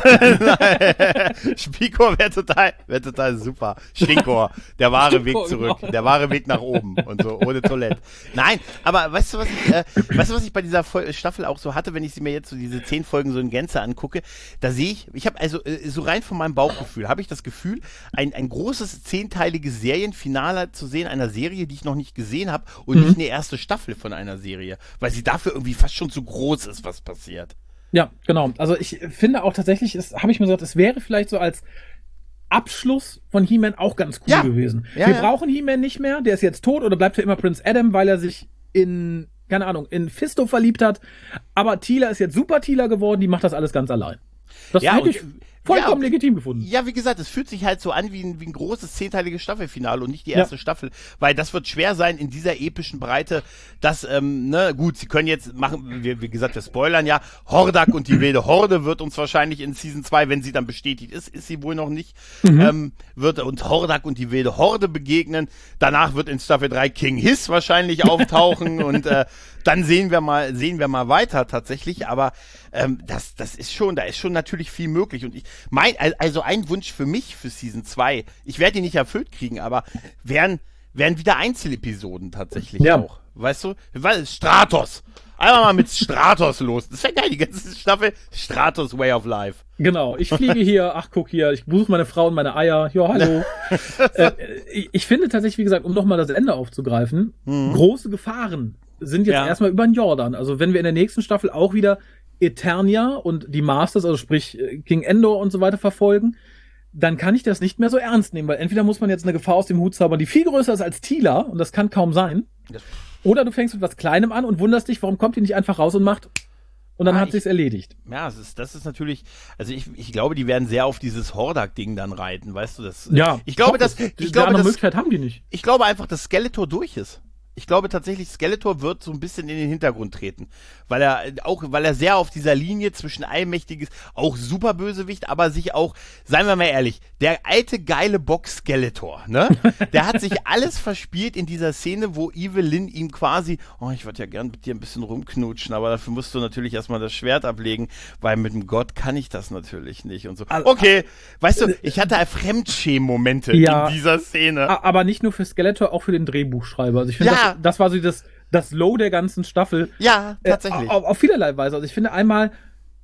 S2: Spikor wäre total, wäre total super. Stinkor, der wahre
S3: Stinkor,
S2: Weg zurück,
S3: genau.
S2: der wahre Weg nach oben und so, ohne Toilette. Nein, aber weißt du, was ich, äh, weißt du, was ich bei dieser Fol- Staffel auch so hatte, wenn ich sie mir jetzt so diese zehn Folgen so in Gänze angucke, da sehe ich, ich habe also äh, so rein von meinem Bauchgefühl, habe ich das Gefühl, ein, ein großes zehnteiliges Serienfinale zu sehen, einer Serie, die ich noch nicht gesehen habe und
S3: Mhm.
S2: nicht eine erste Staffel von einer Serie, weil sie dafür irgendwie fast schon zu groß ist, was passiert.
S3: Ja, genau. Also ich finde auch tatsächlich, es habe ich mir gesagt, es wäre vielleicht so als Abschluss von He-Man auch ganz cool
S2: Ja.
S3: gewesen.
S2: Ja,
S3: Wir
S2: ja.
S3: brauchen He-Man nicht mehr, der ist jetzt tot oder bleibt für immer Prince Adam, weil er sich in, keine Ahnung, in Fisto verliebt hat. Aber Teela ist jetzt Super Teela geworden, die macht das alles ganz allein. Das
S2: Ja,
S3: hätte
S2: und-
S3: ich vollkommen
S2: ja,
S3: legitim gefunden.
S2: Ja, wie gesagt, es fühlt sich halt so an wie ein, wie ein großes zehnteiliges Staffelfinale und nicht die
S3: Ja.
S2: erste Staffel, weil das wird schwer sein in dieser epischen Breite, dass, ähm, ne, gut, sie können jetzt machen, wie, wie gesagt, wir spoilern ja, Hordak und die wilde Horde wird uns wahrscheinlich in Season zwei, wenn sie dann bestätigt ist, ist sie wohl noch nicht,
S3: Mhm.
S2: ähm, wird uns Hordak und die wilde Horde begegnen, danach wird in Staffel drei King Hiss wahrscheinlich auftauchen und äh, dann sehen wir mal, sehen wir mal weiter tatsächlich, aber ähm, das, das ist schon, da ist schon natürlich viel möglich und ich, mein, also ein Wunsch für mich für Season zwei, ich werde ihn nicht erfüllt kriegen, aber wären, wären wieder Einzelepisoden tatsächlich
S3: Ja.
S2: auch, weißt du, weil Stratos, einmal mal mit Stratos los, das wäre geil, die ganze Staffel, Stratos Way of Life.
S3: Genau, ich fliege hier, ach guck hier, ich besuche meine Frau und meine Eier, ja hallo. äh, ich, ich finde tatsächlich, wie gesagt, um nochmal das Ende aufzugreifen,
S2: Mhm.
S3: große Gefahren sind jetzt
S2: Ja.
S3: erstmal über den Jordan. Also wenn wir in der nächsten Staffel auch wieder Eternia und die Masters, also sprich äh, King Endor und so weiter verfolgen, dann kann ich das nicht mehr so ernst nehmen, weil entweder muss man jetzt eine Gefahr aus dem Hut zaubern, die viel größer ist als Teela, und das kann kaum sein,
S2: Das-
S3: oder du fängst mit was Kleinem an und wunderst dich, warum kommt die nicht einfach raus und macht, und dann
S2: Ah,
S3: hat
S2: ich-
S3: sich's erledigt.
S2: Ja, das ist, das ist natürlich, also ich, ich glaube, die werden sehr auf dieses Hordak-Ding dann reiten, weißt du, das,
S3: Ja,
S2: ich glaube,
S3: hoffe
S2: dass,
S3: es.
S2: ich
S3: Die
S2: glaube,
S3: andere
S2: dass,
S3: Möglichkeit haben die nicht.
S2: ich glaube einfach, dass Skeletor durch ist. Ich glaube tatsächlich, Skeletor wird so ein bisschen in den Hintergrund treten, weil er auch, weil er sehr auf dieser Linie zwischen allmächtiges, auch super Bösewicht, aber sich auch, seien wir mal ehrlich, der alte geile Bock Skeletor, ne? Der hat sich alles verspielt in dieser Szene, wo Evelyn ihm quasi, oh, ich würde ja gern mit dir ein bisschen rumknutschen, aber dafür musst du natürlich erstmal das Schwert ablegen, weil mit dem Gott kann ich das natürlich nicht und so.
S3: Al-
S2: Okay, weißt du, ich hatte Fremdschämen-Momente
S3: Ja.
S2: in dieser Szene.
S3: A- Aber nicht nur für Skeletor, auch für den Drehbuchschreiber. Also ich finde,
S2: Ja.
S3: das, das war so das, das Low der ganzen Staffel.
S2: Ja, tatsächlich.
S3: Äh, auf, auf vielerlei Weise. Also ich finde einmal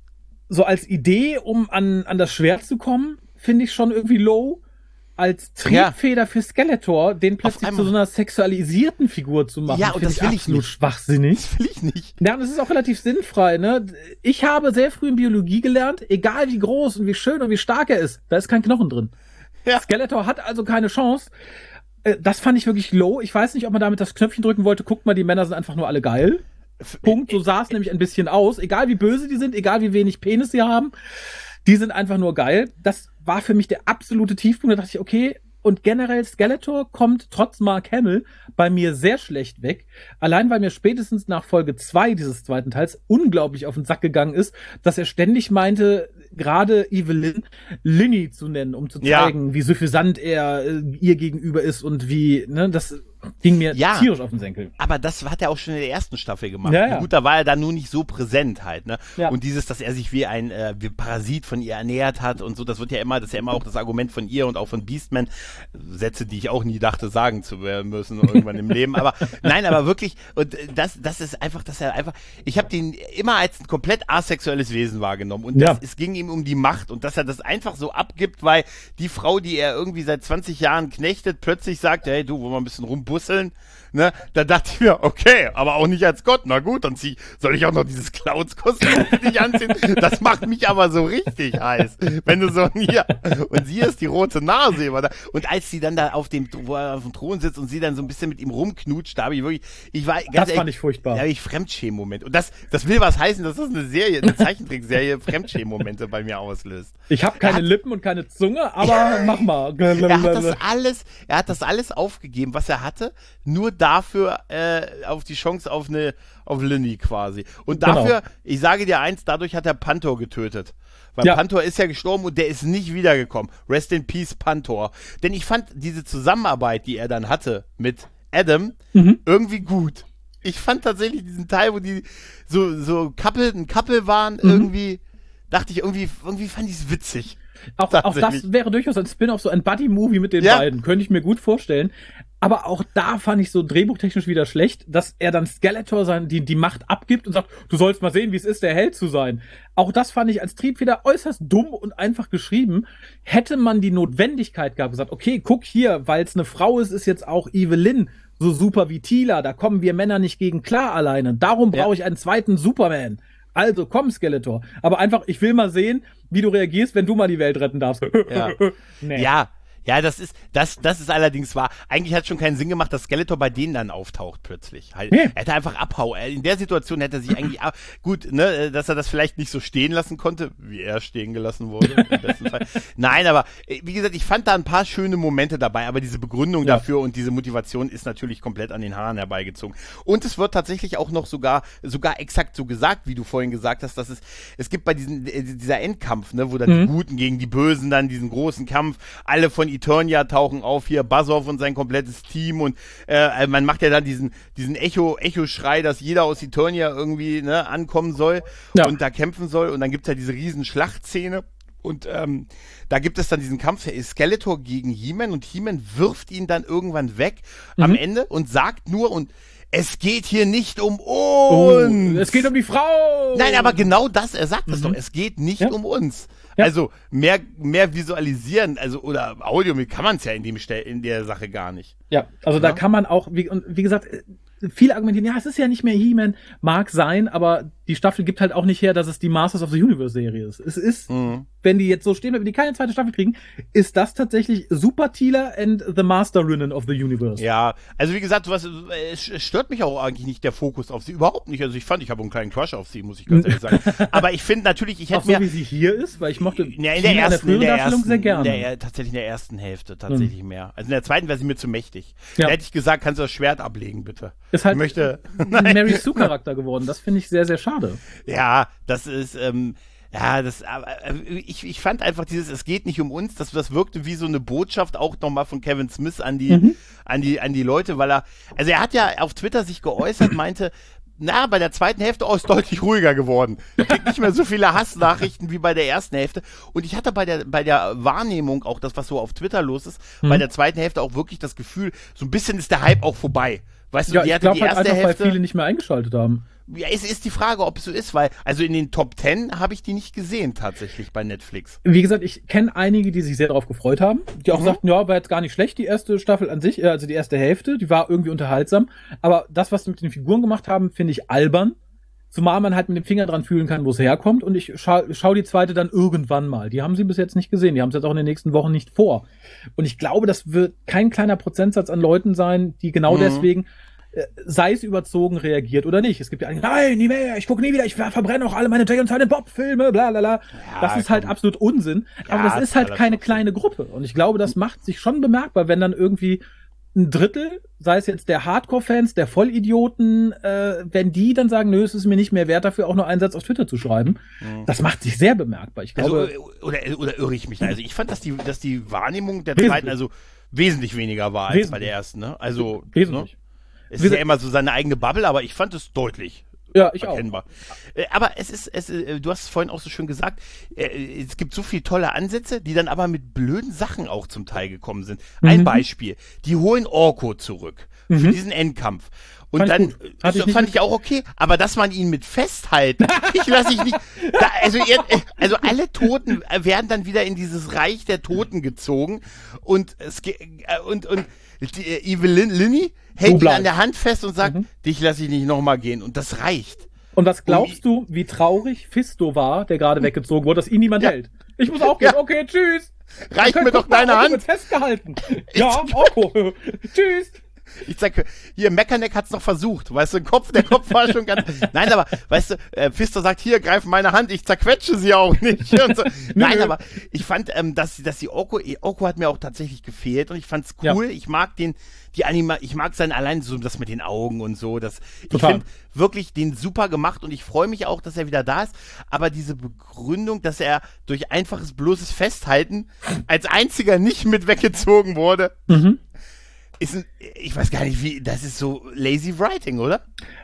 S3: so als Idee, um an, an das Schwert zu kommen, finde ich schon irgendwie low. Als Triebfeder für Skeletor, den plötzlich
S2: einmal.
S3: zu so einer sexualisierten Figur zu machen,
S2: Ja, und
S3: finde
S2: das will ich
S3: absolut
S2: nicht.
S3: schwachsinnig.
S2: Das will ich nicht.
S3: Ja, und es ist auch relativ sinnfrei, ne? Ich habe sehr früh in Biologie gelernt, egal wie groß und wie schön und wie stark er ist, da ist kein Knochen drin.
S2: Ja.
S3: Skeletor hat also keine Chance. Äh, Das fand ich wirklich low. Ich weiß nicht, ob man damit das Knöpfchen drücken wollte. Guckt mal, die Männer sind einfach nur alle geil. Punkt. So sah es nämlich ein bisschen aus. Egal wie böse die sind, egal wie wenig Penis sie haben, die sind einfach nur geil. Das war für mich der absolute Tiefpunkt. Da dachte ich, okay. Und generell Skeletor kommt trotz Mark Hamill bei mir sehr schlecht weg. Allein weil mir spätestens nach Folge zwei dieses zweiten Teils unglaublich auf den Sack gegangen ist, dass er ständig meinte, gerade Evelyn Linny zu nennen, um zu
S2: Ja.
S3: zeigen, wie suffisant er äh, ihr gegenüber ist und wie, ne, das Ging mir
S2: ja,
S3: tierisch auf den Senkel.
S2: Aber das hat er auch schon in der ersten Staffel gemacht.
S3: Ja, ja.
S2: Gut, da war er dann nur nicht so präsent halt, ne?
S3: Ja.
S2: Und dieses, dass er sich wie ein äh, wie Parasit von ihr ernährt hat und so, das wird ja immer, das ist ja immer auch das Argument von ihr und auch von Beastman. Sätze, die ich auch nie dachte, sagen zu müssen irgendwann im Leben. Aber nein, aber wirklich, und das, das ist einfach, dass er einfach, ich habe den immer als ein komplett asexuelles Wesen wahrgenommen. Und das,
S3: Ja.
S2: es ging ihm um die Macht und dass er das einfach so abgibt, weil die Frau, die er irgendwie seit zwanzig Jahren knechtet, plötzlich sagt, hey, du, wollen wir ein bisschen rumbusseln? Ne? Da dachte ich mir, okay, aber auch nicht als Gott. Na gut, dann zieh, soll ich auch noch dieses Clouds-Kostüm für dich anziehen? Das macht mich aber so richtig heiß. Wenn du so hier, und sie ist die rote Nase immer da. Und als sie dann da auf dem, wo er auf dem Thron sitzt und sie dann so ein bisschen mit ihm rumknutscht, da habe ich wirklich, ich war, ganz
S3: Das
S2: ehrlich,
S3: fand ich furchtbar.
S2: Da habe ich Fremdschämen-Moment. Und das, das will was heißen, dass das eine Serie, eine Zeichentrickserie Fremdschämen-Momente bei mir auslöst.
S3: Ich habe keine
S2: Er hat-
S3: Lippen und keine Zunge, aber mach mal.
S2: Er hat das alles, er hat das alles aufgegeben, was er hatte, nur dafür äh, auf die Chance auf eine, auf Linny quasi. Und
S3: Genau.
S2: dafür, ich sage dir eins, dadurch hat er Pantor getötet. Weil
S3: Ja.
S2: Pantor ist ja gestorben und der ist nicht wiedergekommen. Rest in Peace, Pantor. Denn ich fand diese Zusammenarbeit, die er dann hatte mit Adam,
S3: Mhm.
S2: irgendwie gut. Ich fand tatsächlich diesen Teil, wo die so, so Couple, ein Couple waren,
S3: Mhm.
S2: irgendwie, dachte ich, irgendwie, irgendwie fand ich es witzig.
S3: Auch, auch
S2: Tatsächlich.
S3: das wäre durchaus ein Spin-off, so ein Buddy-Movie mit den
S2: Ja.
S3: beiden. Könnte ich mir gut vorstellen. Aber auch da fand ich so drehbuchtechnisch wieder schlecht, dass er dann Skeletor sein, die, die Macht abgibt und sagt, du sollst mal sehen, wie es ist, der Held zu sein. Auch das fand ich als Triebfeder äußerst dumm und einfach geschrieben. Hätte man die Notwendigkeit gehabt, gesagt, okay, guck hier, weil es eine Frau ist, ist jetzt auch Evelyn so super wie Teela. Da kommen wir Männer nicht gegen klar alleine. Darum brauche ich einen zweiten Superman. Also komm, Skeletor. Aber einfach, ich will mal sehen, wie du reagierst, wenn du mal die Welt retten darfst.
S2: Ja.
S3: Nee.
S2: Ja, ja, das ist, das, das ist allerdings wahr. Eigentlich hat es schon keinen Sinn gemacht, dass Skeletor bei denen dann auftaucht plötzlich. Halt,
S3: Nee.
S2: Er hätte einfach abhauen. In der Situation hätte er sich eigentlich ab, gut, ne, dass er das vielleicht nicht so stehen lassen konnte, wie er stehen gelassen wurde, im besten Fall. Nein, aber äh, wie gesagt, ich fand da ein paar schöne Momente dabei, aber diese Begründung
S3: Ja.
S2: dafür und diese Motivation ist natürlich komplett an den Haaren herbeigezogen. Und es wird tatsächlich auch noch sogar, sogar exakt so gesagt, wie du vorhin gesagt hast, dass es, es gibt bei diesen, äh, dieser Endkampf, ne, wo dann
S3: Mhm.
S2: die Guten gegen die Bösen dann diesen großen Kampf, alle von Eternia tauchen auf, hier Basov und sein komplettes Team und äh, man macht ja dann diesen, diesen Echo, Echo-Schrei, dass jeder aus Eternia irgendwie, ne, ankommen soll
S3: Ja.
S2: und da kämpfen soll und dann gibt's ja diese riesen Schlachtszene. Und ähm, da gibt es dann diesen Kampf, der ist Skeletor gegen He-Man und He-Man wirft ihn dann irgendwann weg am
S3: Mhm.
S2: Ende und sagt nur, und es geht hier nicht um
S3: Oh,
S2: uns.
S3: es geht um die Frau.
S2: Nein, aber genau das, er sagt es
S3: Mhm.
S2: doch, es geht nicht
S3: Ja.
S2: um uns.
S3: Ja.
S2: Also mehr, mehr visualisieren, also oder Audio, kann man es ja in dem Stell, in der Sache gar nicht.
S3: Ja, also da
S2: Ja.
S3: kann man auch, wie, und wie gesagt, äh, viele argumentieren, ja, es ist ja nicht mehr He-Man, mag sein, aber die Staffel gibt halt auch nicht her, dass es die Masters of the Universe Serie ist. Es ist,
S2: Mhm.
S3: wenn die jetzt so stehen, wenn die keine zweite Staffel kriegen, ist das tatsächlich Super Teela and the Masterinnen of the Universe.
S2: Ja, also wie gesagt, was, es stört mich auch eigentlich nicht der Fokus auf sie, überhaupt nicht. Also ich fand, ich habe einen kleinen Crush auf sie, muss ich ganz ehrlich sagen. Aber ich finde natürlich, ich
S3: Auch
S2: hätte
S3: so
S2: mir...
S3: wie sie hier ist, weil ich mochte
S2: Ja, in der
S3: Teela
S2: ersten, in
S3: früheren
S2: der
S3: Darstellung
S2: ersten,
S3: sehr gerne.
S2: in der, tatsächlich in der ersten Hälfte tatsächlich mehr. Also in der zweiten wäre sie mir zu mächtig.
S3: Ja.
S2: Da hätte ich gesagt, kannst du das Schwert ablegen, bitte.
S3: Ist halt
S2: ich möchte,
S3: ein Mary Sue Charakter geworden. Das finde ich sehr, sehr schade.
S2: ja, das ist, ähm, ja, das, aber, äh, ich, ich fand einfach dieses, es geht nicht um uns, das, das wirkte wie so eine Botschaft auch nochmal von Kevin Smith an die,
S3: Mhm.
S2: an die, an die Leute, weil er, also er hat ja auf Twitter sich geäußert, meinte, na, bei der zweiten Hälfte oh, ist deutlich ruhiger geworden. Kriegt nicht mehr so viele Hassnachrichten wie bei der ersten Hälfte. Und ich hatte bei der, bei der Wahrnehmung, auch das, was so auf Twitter los ist,
S3: Mhm.
S2: bei der zweiten Hälfte auch wirklich das Gefühl, so ein bisschen ist der Hype auch vorbei. Weißt du,
S3: Ja,
S2: die
S3: ich
S2: hatte
S3: glaube
S2: die
S3: halt
S2: erste
S3: einfach, weil
S2: Hälfte.
S3: viele nicht mehr eingeschaltet haben.
S2: Ja, es ist die Frage, ob es so ist, weil, also in den Top Ten habe ich die nicht gesehen tatsächlich bei Netflix.
S3: Wie gesagt, ich kenne einige, die sich sehr darauf gefreut haben, die auch
S2: Mhm.
S3: sagten, ja, war jetzt gar nicht schlecht, die erste Staffel an sich, äh, also die erste Hälfte, die war irgendwie unterhaltsam. Aber das, was sie mit den Figuren gemacht haben, finde ich albern. Zumal man halt mit dem Finger dran fühlen kann, wo es herkommt. Und ich scha schau die zweite dann irgendwann mal. Die haben sie bis jetzt nicht gesehen. Die haben es jetzt auch in den nächsten Wochen nicht vor. Und ich glaube, das wird kein kleiner Prozentsatz an Leuten sein, die genau
S2: Mhm.
S3: deswegen, äh, sei es überzogen, reagiert oder nicht. Es gibt ja einige, nein, nie mehr, ich gucke nie wieder, ich ver verbrenne auch alle meine Jay und Silent Bob Filme, bla bla bla.
S2: Ja,
S3: Das ist halt
S2: komm.
S3: absolut Unsinn.
S2: Ja,
S3: Aber das ist halt
S2: totaler
S3: keine
S2: Schwachsinn.
S3: kleine Gruppe. Und ich glaube, das macht sich schon bemerkbar, wenn dann irgendwie ein Drittel, sei es jetzt der Hardcore-Fans, der Vollidioten, äh, wenn die dann sagen, nö, es ist mir nicht mehr wert, dafür auch nur einen Satz auf Twitter zu schreiben,
S2: Mhm.
S3: das macht sich sehr bemerkbar. Ich
S2: Also,
S3: glaube,
S2: äh, oder, oder irre ich mich da? Also ich fand, dass die, dass die Wahrnehmung der
S3: Wesentlich.
S2: zweiten, also wesentlich weniger war als
S3: Wesentlich.
S2: bei der ersten, ne? Also,
S3: Wesentlich.
S2: Ne? Es ist ja immer so seine eigene Bubble, aber ich fand es deutlich
S3: Ja, ich
S2: erkennbar.
S3: auch.
S2: Äh, Aber es ist, es, äh, du hast es vorhin auch so schön gesagt, äh, es gibt so viele tolle Ansätze, die dann aber mit blöden Sachen auch zum Teil gekommen sind. Ein
S3: Mhm.
S2: Beispiel, die holen Orko zurück für
S3: Mhm.
S2: diesen Endkampf. Und
S3: Fand ich
S2: dann
S3: gut.
S2: äh,
S3: Hatte ich
S2: so,
S3: nicht
S2: fand
S3: mit-
S2: ich auch okay, aber dass man ihn mit festhalten, ich lasse ich nicht, da, also, ihr, äh, also alle Toten äh, werden dann wieder in dieses Reich der Toten gezogen und es ge- äh, und und die, äh, Evelyn Linny hält ihn
S3: bleibst.
S2: an der Hand fest und sagt,
S3: Mhm.
S2: dich lasse ich nicht nochmal gehen und das reicht.
S3: Und was glaubst du, wie traurig Fisto war, der gerade weggezogen wurde, dass ihn niemand
S2: Ja.
S3: hält? Ich muss auch gehen.
S2: Ja.
S3: Okay, tschüss.
S2: Reicht
S3: Okay,
S2: mir
S3: guck
S2: doch
S3: mal,
S2: deine
S3: Orko
S2: Hand.
S3: wird festgehalten. Ja, Orko. Tschüss.
S2: Ich sag, hier, Mechanic hat's noch versucht, weißt du, der Kopf, der Kopf war schon ganz, nein, aber, weißt du, äh, Fisto sagt, hier, greif meine Hand, ich zerquetsche sie auch nicht, und so. Nein,
S3: Nö.
S2: aber ich fand, ähm, dass, dass die Orko, Orko hat mir auch tatsächlich gefehlt und ich fand's cool, ich mag den, die Anima, ich mag sein allein so, das mit den Augen und so, das, ich
S3: Total.
S2: finde wirklich den super gemacht und ich freue mich auch, dass er wieder da ist, aber diese Begründung, dass er durch einfaches, bloßes Festhalten als einziger nicht mit weggezogen wurde,
S3: Mhm.
S2: ist ein, ich weiß gar nicht, wie, das ist so lazy writing, oder?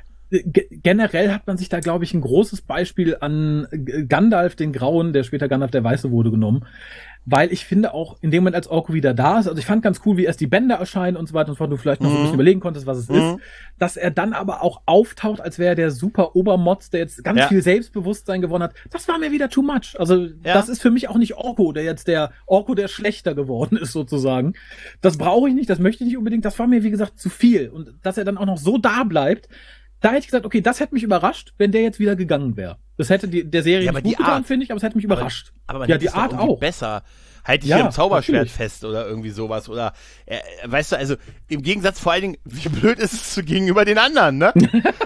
S3: Ge- generell hat man sich da, glaube ich, ein großes Beispiel an G- Gandalf, den Grauen, der später Gandalf der Weiße wurde, genommen. Weil ich finde auch, in dem Moment, als Orko wieder da ist, also ich fand ganz cool, wie erst die Bänder erscheinen und so weiter und so fort, du vielleicht noch so ein
S2: Mhm.
S3: bisschen überlegen konntest, was es
S2: Mhm.
S3: ist, dass er dann aber auch auftaucht, als wäre er der super Obermotz, der jetzt ganz
S2: Ja.
S3: viel Selbstbewusstsein gewonnen hat. Das war mir wieder too much. Also
S2: Ja.
S3: das ist für mich auch nicht Orko, der jetzt der Orko, der schlechter geworden ist, sozusagen. Das brauche ich nicht, das möchte ich nicht unbedingt, das war mir, wie gesagt, zu viel. Und dass er dann auch noch so da bleibt, da hätte ich gesagt, okay, das hätte mich überrascht, wenn der jetzt wieder gegangen wäre. Das hätte die, der Serie
S2: Ja,
S3: nicht
S2: aber
S3: gut
S2: die
S3: getan,
S2: Art-
S3: finde ich, aber es hätte mich überrascht.
S2: Aber man
S3: Ja,
S2: hätte
S3: die
S2: es doch
S3: Art
S2: irgendwie
S3: auch.
S2: besser. Halt dich
S3: Ja,
S2: hier im Zauberschwert
S3: natürlich.
S2: fest oder irgendwie sowas. Oder, äh, weißt du, also im Gegensatz vor allen Dingen, wie blöd ist es zu gegenüber den anderen, ne?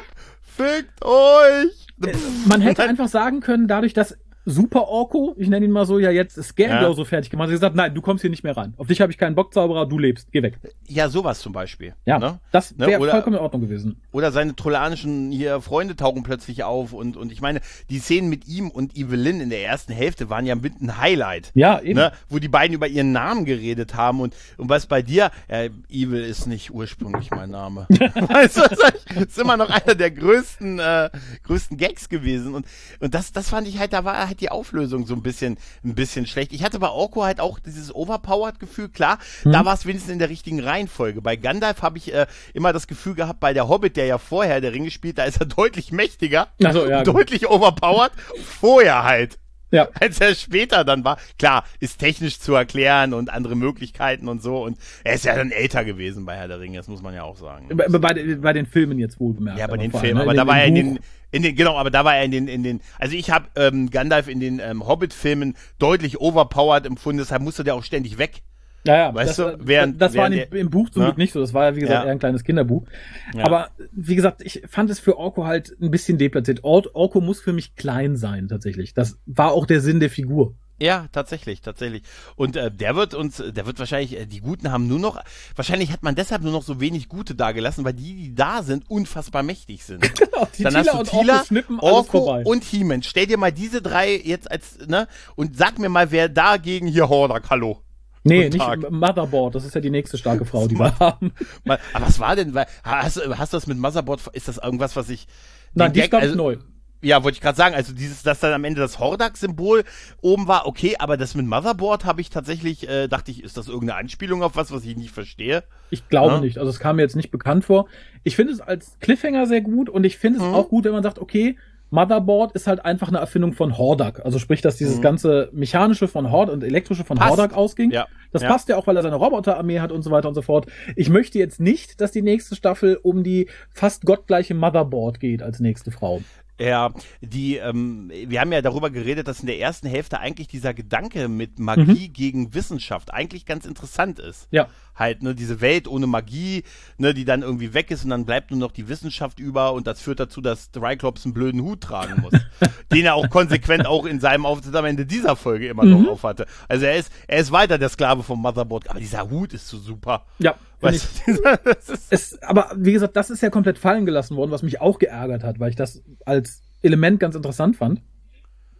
S2: Fickt euch!
S3: Äh, Man hätte
S2: Nein.
S3: einfach sagen können, dadurch, dass Super Orko, ich nenne ihn mal so, ja jetzt ist Scareglow
S2: Ja.
S3: so fertig gemacht, hat er gesagt, nein, du kommst hier nicht mehr rein. Auf dich habe ich keinen Bock, Zauberer, du lebst, geh weg.
S2: Ja, sowas zum Beispiel.
S3: Ja,
S2: Ne?
S3: das
S2: Ne,
S3: wäre
S2: oder-
S3: vollkommen in Ordnung gewesen.
S2: Oder seine trollanischen hier Freunde tauchen plötzlich auf und, und ich meine, die Szenen mit ihm und Evelyn in der ersten Hälfte waren ja mit ein Highlight.
S3: Ja, eben.
S2: Ne, wo die beiden über ihren Namen geredet haben und, und was bei dir, äh, Evil ist nicht ursprünglich mein Name. Weißt du, das ist immer noch einer der größten, äh, größten Gags gewesen und, und das, das fand ich halt, da war halt die Auflösung so ein bisschen, ein bisschen schlecht. Ich hatte bei Orko halt auch dieses Overpowered-Gefühl, klar,
S3: Hm.
S2: da war es wenigstens in der richtigen Reihenfolge. Bei Gandalf habe ich äh, immer das Gefühl gehabt, bei der Hobbit, der ja vorher der Ring gespielt, da ist er deutlich mächtiger,
S3: Ach so, ja,
S2: und
S3: gut.
S2: deutlich overpowered, vorher halt.
S3: Ja.
S2: Als er später dann war, klar, ist technisch zu erklären und andere Möglichkeiten und so und er ist ja dann älter gewesen bei Herr der Ringe, das muss man ja auch sagen.
S3: Bei, bei, den- bei den Filmen jetzt wohlgemerkt.
S2: Ja, bei
S3: aber
S2: den
S3: vor
S2: Filmen,
S3: allem,
S2: aber
S3: ne,
S2: da war er in
S3: Buch.
S2: den, in den, genau, aber da war er in den, in den, also ich habe ähm, Gandalf in den ähm, Hobbit-Filmen deutlich overpowered empfunden, deshalb musste der auch ständig weg.
S3: Ja, ja,
S2: Weißt
S3: das,
S2: du, während-
S3: das war in
S2: während
S3: dem, im Buch zum
S2: ne?
S3: Glück nicht so. Das war ja, wie gesagt,
S2: Ja.
S3: eher ein kleines Kinderbuch.
S2: Ja.
S3: Aber wie gesagt, ich fand es für Orko halt ein bisschen deplatziert. Or Orko muss für mich klein sein, tatsächlich. Das war auch der Sinn der Figur.
S2: Ja, tatsächlich, tatsächlich. Und äh, der wird uns, der wird wahrscheinlich, äh, die Guten haben nur noch, wahrscheinlich hat man deshalb nur noch so wenig Gute da gelassen, weil die, die da sind, unfassbar mächtig sind.
S3: Die
S2: Dann
S3: Tila
S2: hast du
S3: und
S2: Tila,
S3: Orko schnippen alles
S2: Orko
S3: vorbei.
S2: und He-Man. Stell dir mal diese drei jetzt als, ne, und sag mir mal, wer dagegen hier Hordak, hallo.
S3: Nee,
S2: Guten
S3: nicht
S2: Tag.
S3: Motherboard. Das ist ja die nächste starke Frau, die wir haben.
S2: Mal, aber was war denn, weil, hast, du- hast du das mit Motherboard, ist das irgendwas, was ich,
S3: Nein,
S2: den
S3: die ist,
S2: Gag-
S3: glaube ich,
S2: also-
S3: neu.
S2: Ja, wollte ich gerade sagen, also dieses, dass dann am Ende das Hordak-Symbol oben war, okay, aber das mit Motherboard habe ich tatsächlich, äh, dachte ich, ist das irgendeine Anspielung auf was, was ich nicht verstehe?
S3: Ich glaube
S2: Ja.
S3: nicht. Also es kam mir jetzt nicht bekannt vor. Ich finde es als Cliffhanger sehr gut und ich finde es
S2: Mhm.
S3: auch gut, wenn man sagt, okay, Motherboard ist halt einfach eine Erfindung von Hordak. Also sprich, dass dieses
S2: Mhm.
S3: ganze mechanische von Hord und elektrische von
S2: Passt.
S3: Hordak ausging.
S2: Ja.
S3: Das
S2: ja.
S3: passt ja auch, weil er seine Roboterarmee hat und so weiter und so fort. Ich möchte jetzt nicht, dass die nächste Staffel um die fast gottgleiche Motherboard geht als nächste Frau.
S2: Ja, die, ähm, wir haben ja darüber geredet, dass in der ersten Hälfte eigentlich dieser Gedanke mit Magie gegen Wissenschaft eigentlich ganz interessant ist.
S3: Ja.
S2: Halt, ne, diese Welt ohne Magie, ne, die dann irgendwie weg ist und dann bleibt nur noch die Wissenschaft über und das führt dazu, dass Triclops einen blöden Hut tragen muss. Den er auch konsequent auch in seinem Auftritt am Ende dieser Folge immer
S3: Mhm.
S2: noch aufhatte. Also er ist, er ist weiter der Sklave vom Motherboard, aber dieser Hut ist so super.
S3: Ja, finde ich.
S2: Weißt du, dieser- das ist,
S3: Es, aber wie gesagt, das ist ja komplett fallen gelassen worden, was mich auch geärgert hat, weil ich das als Element ganz interessant fand.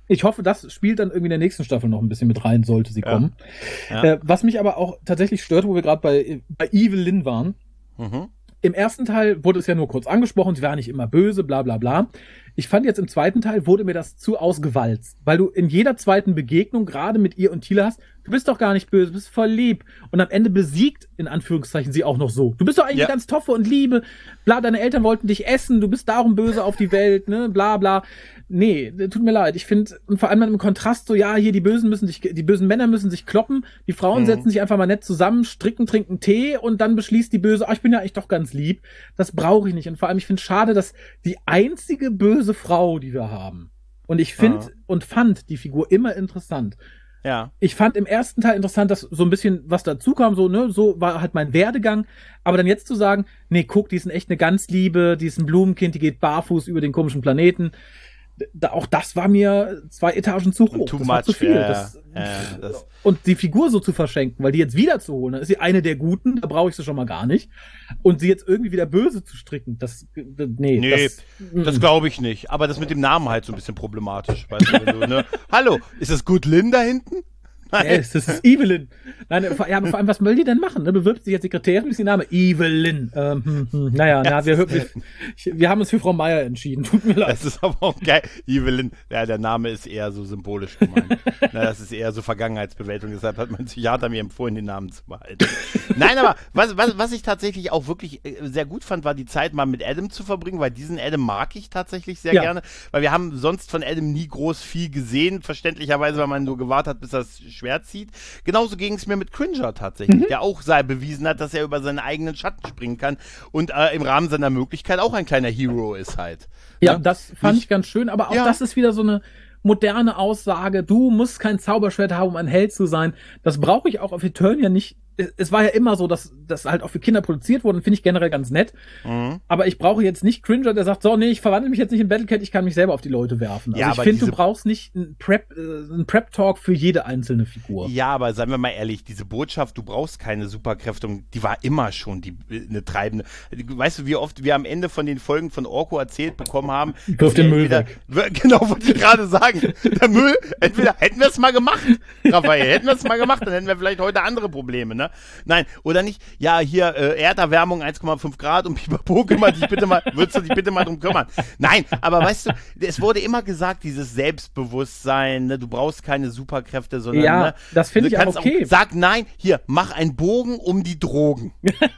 S3: Ich hoffe, das spielt dann irgendwie in der nächsten Staffel noch ein bisschen mit rein, sollte sie
S2: Ja.
S3: kommen.
S2: Ja.
S3: Äh, was mich aber auch tatsächlich stört, wo wir gerade bei, bei Evelyn waren.
S2: Mhm.
S3: Im ersten Teil wurde es ja nur kurz angesprochen, sie war nicht immer böse, bla bla bla. Ich fand jetzt im zweiten Teil wurde mir das zu ausgewalzt, weil du in jeder zweiten Begegnung gerade mit ihr und Tila hast, du bist doch gar nicht böse, du bist voll lieb. Und am Ende besiegt, in Anführungszeichen, sie auch noch so. Du bist doch eigentlich
S2: Ja.
S3: ganz toffe und liebe, bla, deine Eltern wollten dich essen, du bist darum böse auf die Welt, ne, bla bla. Nee, tut mir leid. Ich finde, und vor allem im Kontrast so, ja, hier die Bösen müssen sich, die bösen Männer müssen sich kloppen, die Frauen
S2: Mhm.
S3: setzen sich einfach mal nett zusammen, stricken, trinken Tee und dann beschließt die Böse, ah, ich bin ja eigentlich doch ganz lieb. Das brauche ich nicht. Und vor allem, ich finde es schade, dass die einzige böse Frau, die wir haben, und ich finde
S2: Ja.
S3: und fand die Figur immer interessant.
S2: Ja.
S3: Ich fand im ersten Teil interessant, dass so ein bisschen was dazu kam, so, ne, so war halt mein Werdegang. Aber dann jetzt zu sagen, nee, guck, die ist echt eine ganz Liebe, die ist ein Blumenkind, die geht barfuß über den komischen Planeten. Da, auch das war mir zwei Etagen zu hoch.
S2: Too
S3: das war
S2: much,
S3: zu viel.
S2: ja,
S3: das,
S2: ja, das-
S3: und die Figur so zu verschenken, weil die jetzt wieder zu holen, dann ist sie eine der Guten, da brauche ich sie schon mal gar nicht. Und sie jetzt irgendwie wieder böse zu stricken, das, nee.
S2: Nee,
S3: das,
S2: Das glaube ich nicht. Aber das mit dem Namen halt so ein bisschen problematisch. Weißt du, wenn du, ne? Hallo, ist das Good Lynn da hinten?
S3: Yes, das ist Evelyn. Nein, vor, ja, aber vor allem, was will die denn machen? Ne? Bewirbt sich als Sekretärin, ist ihr Name Evelyn. Ähm, hm, hm, naja, na, wir, wir, ich, wir haben uns für Frau Meier entschieden. Tut mir leid.
S2: Das ist aber auch geil. Evelyn, ja, der Name ist eher so symbolisch gemeint. Na, das ist eher so Vergangenheitsbewältigung. Deshalb hat mein Psychiater mir empfohlen, den Namen zu behalten. Nein, aber was, was, was ich tatsächlich auch wirklich äh, sehr gut fand, war die Zeit mal mit Adam zu verbringen, weil diesen Adam mag ich tatsächlich sehr
S3: Ja.
S2: gerne. Weil wir haben sonst von Adam nie groß viel gesehen. Verständlicherweise, weil man nur gewartet hat, bis er das Schwert zieht. Genauso ging es mir mit Cringer tatsächlich, der auch sei bewiesen hat, dass er über seinen eigenen Schatten springen kann und äh, im Rahmen seiner Möglichkeit auch ein kleiner Hero ist halt.
S3: Ja,
S2: Ne?
S3: das fand
S2: Nicht-
S3: ich ganz schön, aber auch
S2: Ja.
S3: das ist wieder so eine moderne Aussage. Du musst kein Zauberschwert haben, um ein Held zu sein. Das brauche ich auch auf Eternia nicht. Es- Es war ja immer so, dass das halt auch für Kinder produziert wurde, finde ich generell ganz nett.
S2: Mhm.
S3: Aber ich brauche jetzt nicht Cringer, der sagt, so, nee, ich verwandle mich jetzt nicht in Battlecat, ich kann mich selber auf die Leute werfen. Also
S2: Ja,
S3: ich
S2: aber
S3: finde, du
S2: diese-
S3: brauchst nicht einen Prep, äh, einen Prep-Talk für jede einzelne Figur.
S2: Ja, aber seien wir mal ehrlich, diese Botschaft, du brauchst keine Superkräfte, und die war immer schon die äh, eine treibende. Weißt du, wie oft wir am Ende von den Folgen von Orko erzählt bekommen haben?
S3: Wirf den Müll weg.
S2: W- Genau, wollte ich gerade sagen. Der Müll, entweder hätten wir es mal gemacht, Raphael, hätten wir es mal gemacht, dann hätten wir vielleicht heute andere Probleme, ne? Nein, oder nicht? Ja, hier äh, Erderwärmung eins Komma fünf Grad und Pipapo, kümmere dich bitte mal, würdest du dich bitte mal drum kümmern? Nein, aber weißt du, es wurde immer gesagt, dieses Selbstbewusstsein, ne? Du brauchst keine Superkräfte, sondern
S3: Ja,
S2: ne?
S3: das finde
S2: Du
S3: ich auch
S2: kannst
S3: okay.
S2: Sag nein, hier, mach einen Bogen um die Drogen.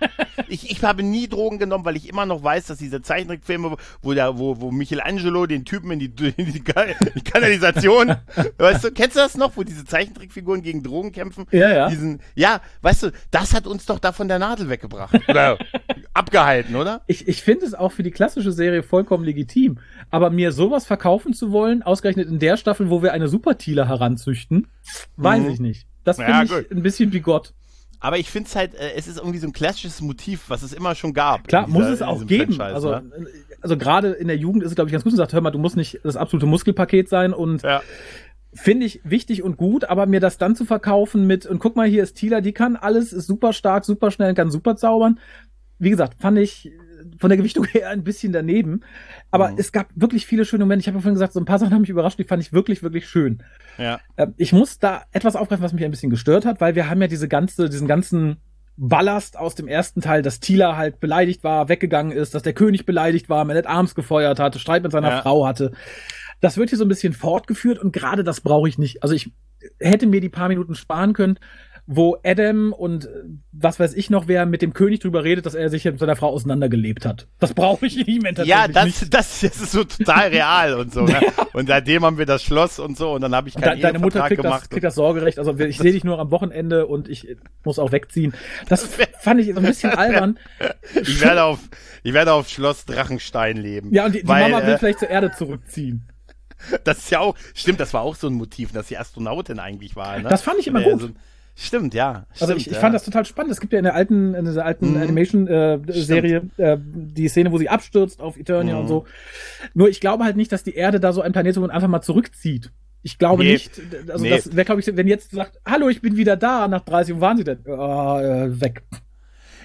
S2: ich, ich habe nie Drogen genommen, weil ich immer noch weiß, dass diese Zeichentrickfilme, wo, der, wo, wo Michelangelo den Typen in die, in die, Ka- die Kanalisation, weißt du, kennst du das noch, wo diese Zeichentrickfiguren gegen Drogen kämpfen?
S3: Ja, ja.
S2: Diesen, ja, weißt du, das hat uns doch da von der Nadel weggebracht. Oder abgehalten, oder?
S3: Ich, ich finde es auch für die klassische Serie vollkommen legitim. Aber mir sowas verkaufen zu wollen, ausgerechnet in der Staffel, wo wir eine Supertila heranzüchten, weiß
S2: Mhm.
S3: ich nicht. Das
S2: Ja,
S3: finde ich
S2: gut.
S3: ein bisschen bigott.
S2: Aber ich finde es halt, äh, es ist irgendwie so ein klassisches Motiv, was es immer schon gab.
S3: Klar,
S2: in dieser-
S3: muss es
S2: in
S3: auch
S2: diesem
S3: geben.
S2: Franchise,
S3: Also,
S2: ne?
S3: also gerade in der Jugend ist es, glaube ich, ganz gut, dass man sagt, hör mal, du musst nicht das absolute Muskelpaket sein und
S2: Ja.
S3: finde ich wichtig und gut, aber mir das dann zu verkaufen mit, und guck mal, hier ist Tila, die kann alles, ist super stark, super schnell, kann super zaubern. Wie gesagt, fand ich von der Gewichtung her ein bisschen daneben. Aber
S2: Mhm.
S3: es gab wirklich viele schöne Momente. Ich habe ja vorhin gesagt, so ein paar Sachen haben mich überrascht, die fand ich wirklich, wirklich schön.
S2: Ja.
S3: Ähm, Ich muss da etwas aufgreifen, was mich ein bisschen gestört hat, weil wir haben ja diese ganze, diesen ganzen Ballast aus dem ersten Teil, dass Tila halt beleidigt war, weggegangen ist, dass der König beleidigt war, Man at Arms gefeuert hatte, Streit mit seiner
S2: Ja.
S3: Frau hatte. Das wird hier so ein bisschen fortgeführt und gerade das brauche ich nicht. Also ich hätte mir die paar Minuten sparen können, wo Adam und äh, was weiß ich noch wer mit dem König drüber redet, dass er sich mit seiner Frau auseinandergelebt hat. Das brauche ich in ihm
S2: Ja, das,
S3: nicht.
S2: das, das ist so total real und so. Ne? Und seitdem haben wir das Schloss und so und dann habe ich
S3: De
S2: keinen
S3: deine Mutter
S2: Ehevertrag
S3: kriegt das,
S2: gemacht.
S3: kriegt das Sorgerecht. Also ich sehe dich nur am Wochenende und ich muss auch wegziehen. Das fand ich so ein bisschen albern.
S2: ich, werde auf, ich werde auf Schloss Drachenstein leben.
S3: Ja, und die, die
S2: weil,
S3: Mama will
S2: äh,
S3: vielleicht zur Erde zurückziehen.
S2: Das ist ja auch, stimmt, das war auch so ein Motiv, dass sie Astronautin eigentlich war. Ne?
S3: Das fand ich immer
S2: Äh,
S3: gut.
S2: So, stimmt, ja.
S3: Also
S2: Stimmt,
S3: ich, ich
S2: ja.
S3: fand das total spannend. Es gibt ja in der alten, in dieser alten
S2: Mhm.
S3: Animation-Serie äh, die Szene, wo sie abstürzt auf Eternia
S2: Mhm.
S3: und so. Nur ich glaube halt nicht, dass die Erde da so ein Planet ist und einfach mal zurückzieht. Ich glaube
S2: Nee.
S3: nicht. Also
S2: Nee.
S3: das wäre, glaube ich, wenn jetzt sagt, hallo, ich bin wieder da nach dreißig, wo waren sie denn? Ah, äh, weg.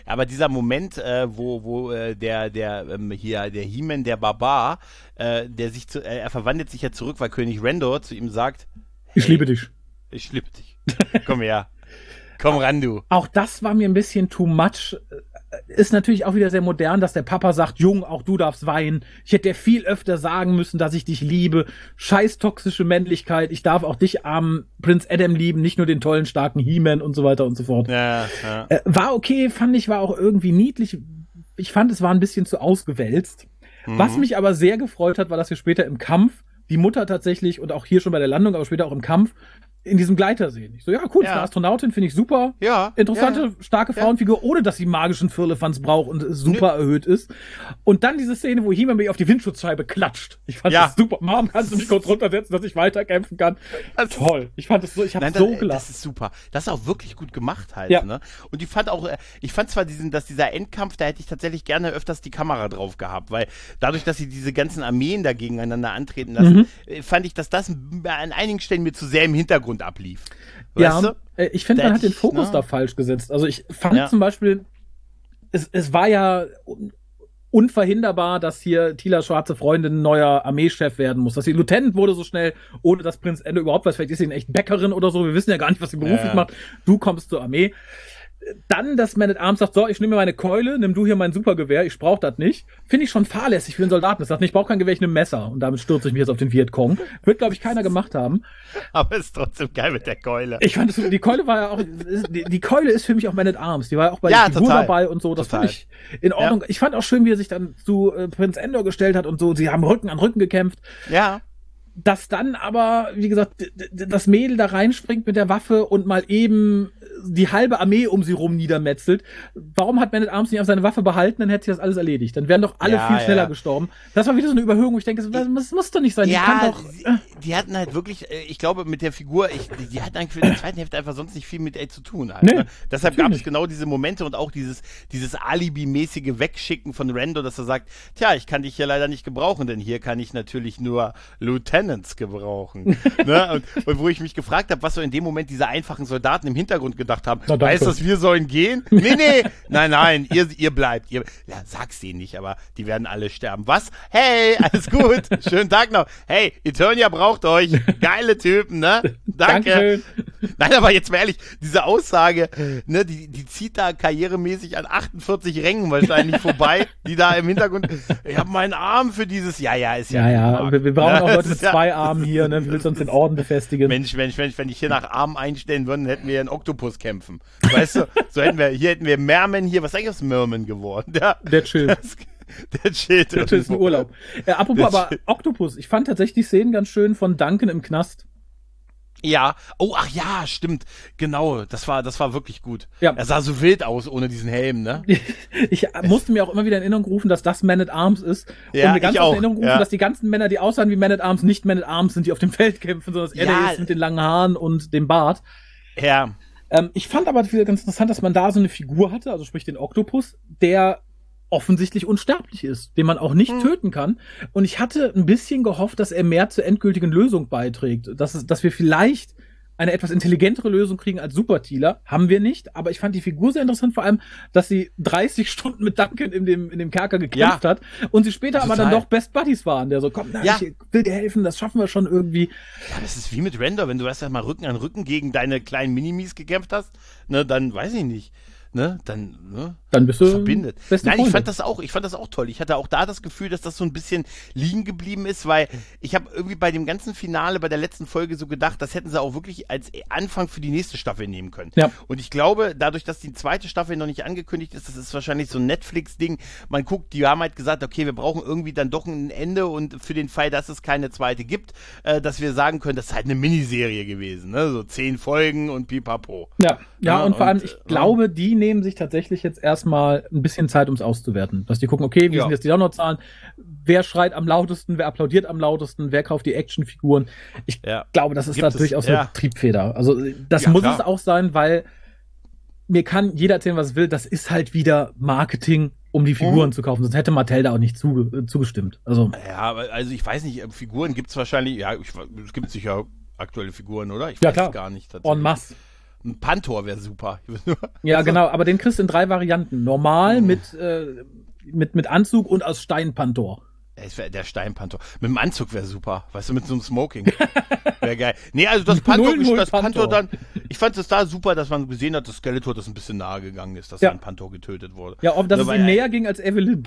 S2: aber dieser Moment, äh, wo, wo äh, der, der, ähm, hier, der He-Man, der Barbar, äh, der sich zu, äh, er verwandelt sich ja zurück, weil König Rendor zu ihm sagt, hey,
S3: ich liebe dich.
S2: Ich liebe dich. Komm her. Komm ran, du.
S3: Auch das war mir ein bisschen too much. Ist natürlich auch wieder sehr modern, dass der Papa sagt, Jung, auch du darfst weinen. Ich hätte dir viel öfter sagen müssen, dass ich dich liebe. Scheiß toxische Männlichkeit. Ich darf auch dich, armen Prinz Adam, lieben, nicht nur den tollen, starken He-Man und so weiter und so fort.
S2: Ja, ja.
S3: Äh, war okay, fand ich, war auch irgendwie niedlich. Ich fand, es war ein bisschen zu ausgewälzt. Mhm. Was mich aber sehr gefreut hat, war, dass wir später im Kampf die Mutter tatsächlich und auch hier schon bei der Landung, aber später auch im Kampf in diesem Gleiter sehen. Ich so, ja, cool, ja. Ist eine Astronautin, finde ich super.
S2: Ja.
S3: Interessante,
S2: ja, ja.
S3: starke Frauenfigur, ohne dass sie magischen Firlefanz braucht und super nee. erhöht ist. Und dann diese Szene, wo He-Man mich auf die Windschutzscheibe klatscht. Ich fand ja. das super. Mom, kannst du mich kurz runtersetzen, dass ich weiterkämpfen kann? Das toll. Ich fand das so, ich habe so gelacht.
S2: Das ist super. Das ist auch wirklich gut gemacht halt.
S3: Ja.
S2: Ne? Und ich fand auch, ich fand zwar diesen, dass dieser Endkampf, da hätte ich tatsächlich gerne öfters die Kamera drauf gehabt, weil dadurch, dass sie diese ganzen Armeen da gegeneinander antreten lassen, mhm. fand ich, dass das an einigen Stellen mir zu sehr im Hintergrund ablief. Weißt
S3: ja, du? Ich finde, man hat den Fokus ne? da falsch gesetzt. Also ich fand ja. zum Beispiel, es, es war ja unverhinderbar, dass hier Teelas schwarze Freundin neuer Armeechef werden muss. Dass sie Lieutenant wurde so schnell, ohne dass Prinz Ende überhaupt weiß. Vielleicht ist sie eine echte Bäckerin oder so. Wir wissen ja gar nicht, was sie beruflich ja. macht. Du kommst zur Armee. Dann, dass Man at Arms sagt, so, ich nehme mir meine Keule, nimm du hier mein Supergewehr, ich brauche das nicht. Finde ich schon fahrlässig für einen Soldaten. Das sagt, ich brauche kein Gewehr, ich nehme ein Messer. Und damit stürze ich mich jetzt auf den Vietcong. Wird, glaube ich, keiner gemacht haben.
S2: Aber ist trotzdem geil mit der Keule.
S3: Ich fand, das, die Keule war ja auch, die, die Keule ist für mich auch Man at Arms. Die war ja auch bei
S2: ja,
S3: der Figur
S2: total.
S3: dabei und so. Das
S2: total.
S3: fand ich in Ordnung. Ja. Ich fand auch schön, wie er sich dann zu äh, Prinz Endor gestellt hat und so. Sie haben Rücken an Rücken gekämpft.
S2: Ja.
S3: Dass dann aber, wie gesagt, das Mädel da reinspringt mit der Waffe und mal eben die halbe Armee um sie rum niedermetzelt. Warum hat Man at Arms nicht auf seine Waffe behalten? Dann hätte sie das alles erledigt. Dann wären doch alle
S2: ja,
S3: viel schneller
S2: ja.
S3: gestorben. Das war wieder so eine Überhöhung, wo ich denke, das, das muss doch nicht sein.
S2: Ja,
S3: die, kann doch,
S2: äh. die, die hatten halt wirklich, ich glaube, mit der Figur, ich, die hatten eigentlich für die zweiten Hälfte einfach sonst nicht viel mit ey zu tun. Halt,
S3: nee,
S2: ne? Deshalb gab es genau diese Momente und auch dieses, dieses Alibi-mäßige Wegschicken von Rando, dass er sagt, tja, ich kann dich hier leider nicht gebrauchen, denn hier kann ich natürlich nur Lieutenants gebrauchen. ne? und, und wo ich mich gefragt habe, was so in dem Moment diese einfachen Soldaten im Hintergrund gedacht haben.
S3: Na,
S2: weißt du, wir sollen gehen? Nee, nee. Nein, nein, ihr, ihr bleibt. Ihr, ja, sag's denen nicht, aber die werden alle sterben. Was? Hey, alles gut. Schönen Tag noch. Hey, Eternia braucht euch. Geile Typen, ne? Danke.
S3: Dankeschön.
S2: Nein, aber jetzt mal ehrlich, diese Aussage, ne, die, die zieht da karrieremäßig an achtundvierzig Rängen wahrscheinlich vorbei, die da im Hintergrund, ich habe meinen Arm für dieses, ja, ja, ist ja.
S3: Ja, ja, wir, wir brauchen auch Leute mit zwei Armen hier, ne? Wie willst du uns den Orden befestigen?
S2: Mensch, Mensch, Mensch, wenn ich hier nach Armen einstellen würde, hätten wir einen Oktopus kämpfen. Weißt du, so hätten wir, hier hätten wir Merman hier, was ist eigentlich aus Merman geworden? Der,
S3: der chillt.
S2: Das, der chillt.
S3: Der chillt im Urlaub. Äh, apropos der aber chill. Octopus, ich fand tatsächlich die Szenen ganz schön von Duncan im Knast.
S2: Ja, oh, ach ja, stimmt, genau, das war, das war wirklich gut.
S3: Ja.
S2: Er sah so wild aus ohne diesen Helm, ne?
S3: Ich musste mir auch immer wieder in Erinnerung rufen, dass das Man at Arms ist.
S2: Ja,
S3: und mir ganz
S2: ich
S3: in
S2: auch.
S3: Erinnerung rufen,
S2: ja.
S3: dass die ganzen Männer, die aussahen wie Man at Arms, nicht Man at Arms sind, die auf dem Feld kämpfen, sondern dass er
S2: ja.
S3: der ist mit den langen Haaren und dem Bart.
S2: Ja.
S3: Ähm, ich fand aber wieder ganz interessant, dass man da so eine Figur hatte, also sprich den Oktopus, der offensichtlich unsterblich ist, den man auch nicht hm. töten kann. Und ich hatte ein bisschen gehofft, dass er mehr zur endgültigen Lösung beiträgt. Dass, es, dass wir vielleicht eine etwas intelligentere Lösung kriegen als Super-Tealer. Haben wir nicht, aber ich fand die Figur sehr interessant, vor allem, dass sie dreißig Stunden mit Duncan in dem, in dem Kerker gekämpft ja. hat und sie später Total. aber dann doch Best Buddies waren, der so, komm, na,
S2: ja.
S3: ich will dir helfen, das schaffen wir schon irgendwie.
S2: Ja, das ist wie mit Render, wenn du erst einmal Rücken an Rücken gegen deine kleinen Minimis gekämpft hast, ne, dann weiß ich nicht. Ne, dann, ne,
S3: dann bist du
S2: verbindet.
S3: Beste
S2: Nein,
S3: Freunde.
S2: ich fand das auch, ich fand das auch toll. Ich hatte auch da das Gefühl, dass das so ein bisschen liegen geblieben ist, weil ich habe irgendwie bei dem ganzen Finale, bei der letzten Folge so gedacht, das hätten sie auch wirklich als Anfang für die nächste Staffel nehmen können.
S3: Ja.
S2: Und ich glaube, dadurch, dass die zweite Staffel noch nicht angekündigt ist, das ist wahrscheinlich so ein Netflix-Ding. Man guckt, die haben halt gesagt, okay, wir brauchen irgendwie dann doch ein Ende und für den Fall, dass es keine zweite gibt, äh, dass wir sagen können, das ist halt eine Miniserie gewesen, ne, so zehn Folgen und pipapo.
S3: Ja, ja, ja und, und vor allem, ich
S2: äh,
S3: glaube, die nehmen sich tatsächlich jetzt erstmal ein bisschen Zeit, um es auszuwerten. Dass die gucken, okay, wie
S2: ja.
S3: sind jetzt die Downloadzahlen? Wer schreit am lautesten? Wer applaudiert am lautesten? Wer kauft die Actionfiguren? Ich ja. glaube, das ist
S2: Gibt
S3: da
S2: es,
S3: durchaus
S2: ja.
S3: eine Triebfeder. Also das
S2: ja,
S3: muss
S2: klar.
S3: es auch sein, weil mir kann jeder erzählen, was er will. Das ist halt wieder Marketing, um die Figuren mhm. zu kaufen. Sonst hätte Mattel da auch nicht zuge- äh, zugestimmt. Also
S2: ja, also ich weiß nicht, Figuren gibt es wahrscheinlich, ja, ich, es gibt sicher aktuelle Figuren, oder? Ich
S3: ja,
S2: weiß
S3: klar.
S2: gar nicht.
S3: En masse.
S2: Ein Pantor wäre super.
S3: Ja, genau, aber den kriegst du in drei Varianten. Normal, mhm. mit, äh, mit, mit Anzug und aus Steinpantor.
S2: Der Steinpantor. Mit dem Anzug wäre super. Weißt du, mit so einem Smoking. Wäre geil. Nee, also das Pantor, null, null das Pantor dann, ich fand es da super, dass man gesehen hat, dass Skeletor das ein bisschen nahe gegangen ist, dass ja. ein Pantor getötet wurde.
S3: Ja, ob das also, es ihm näher ging als Evelyn.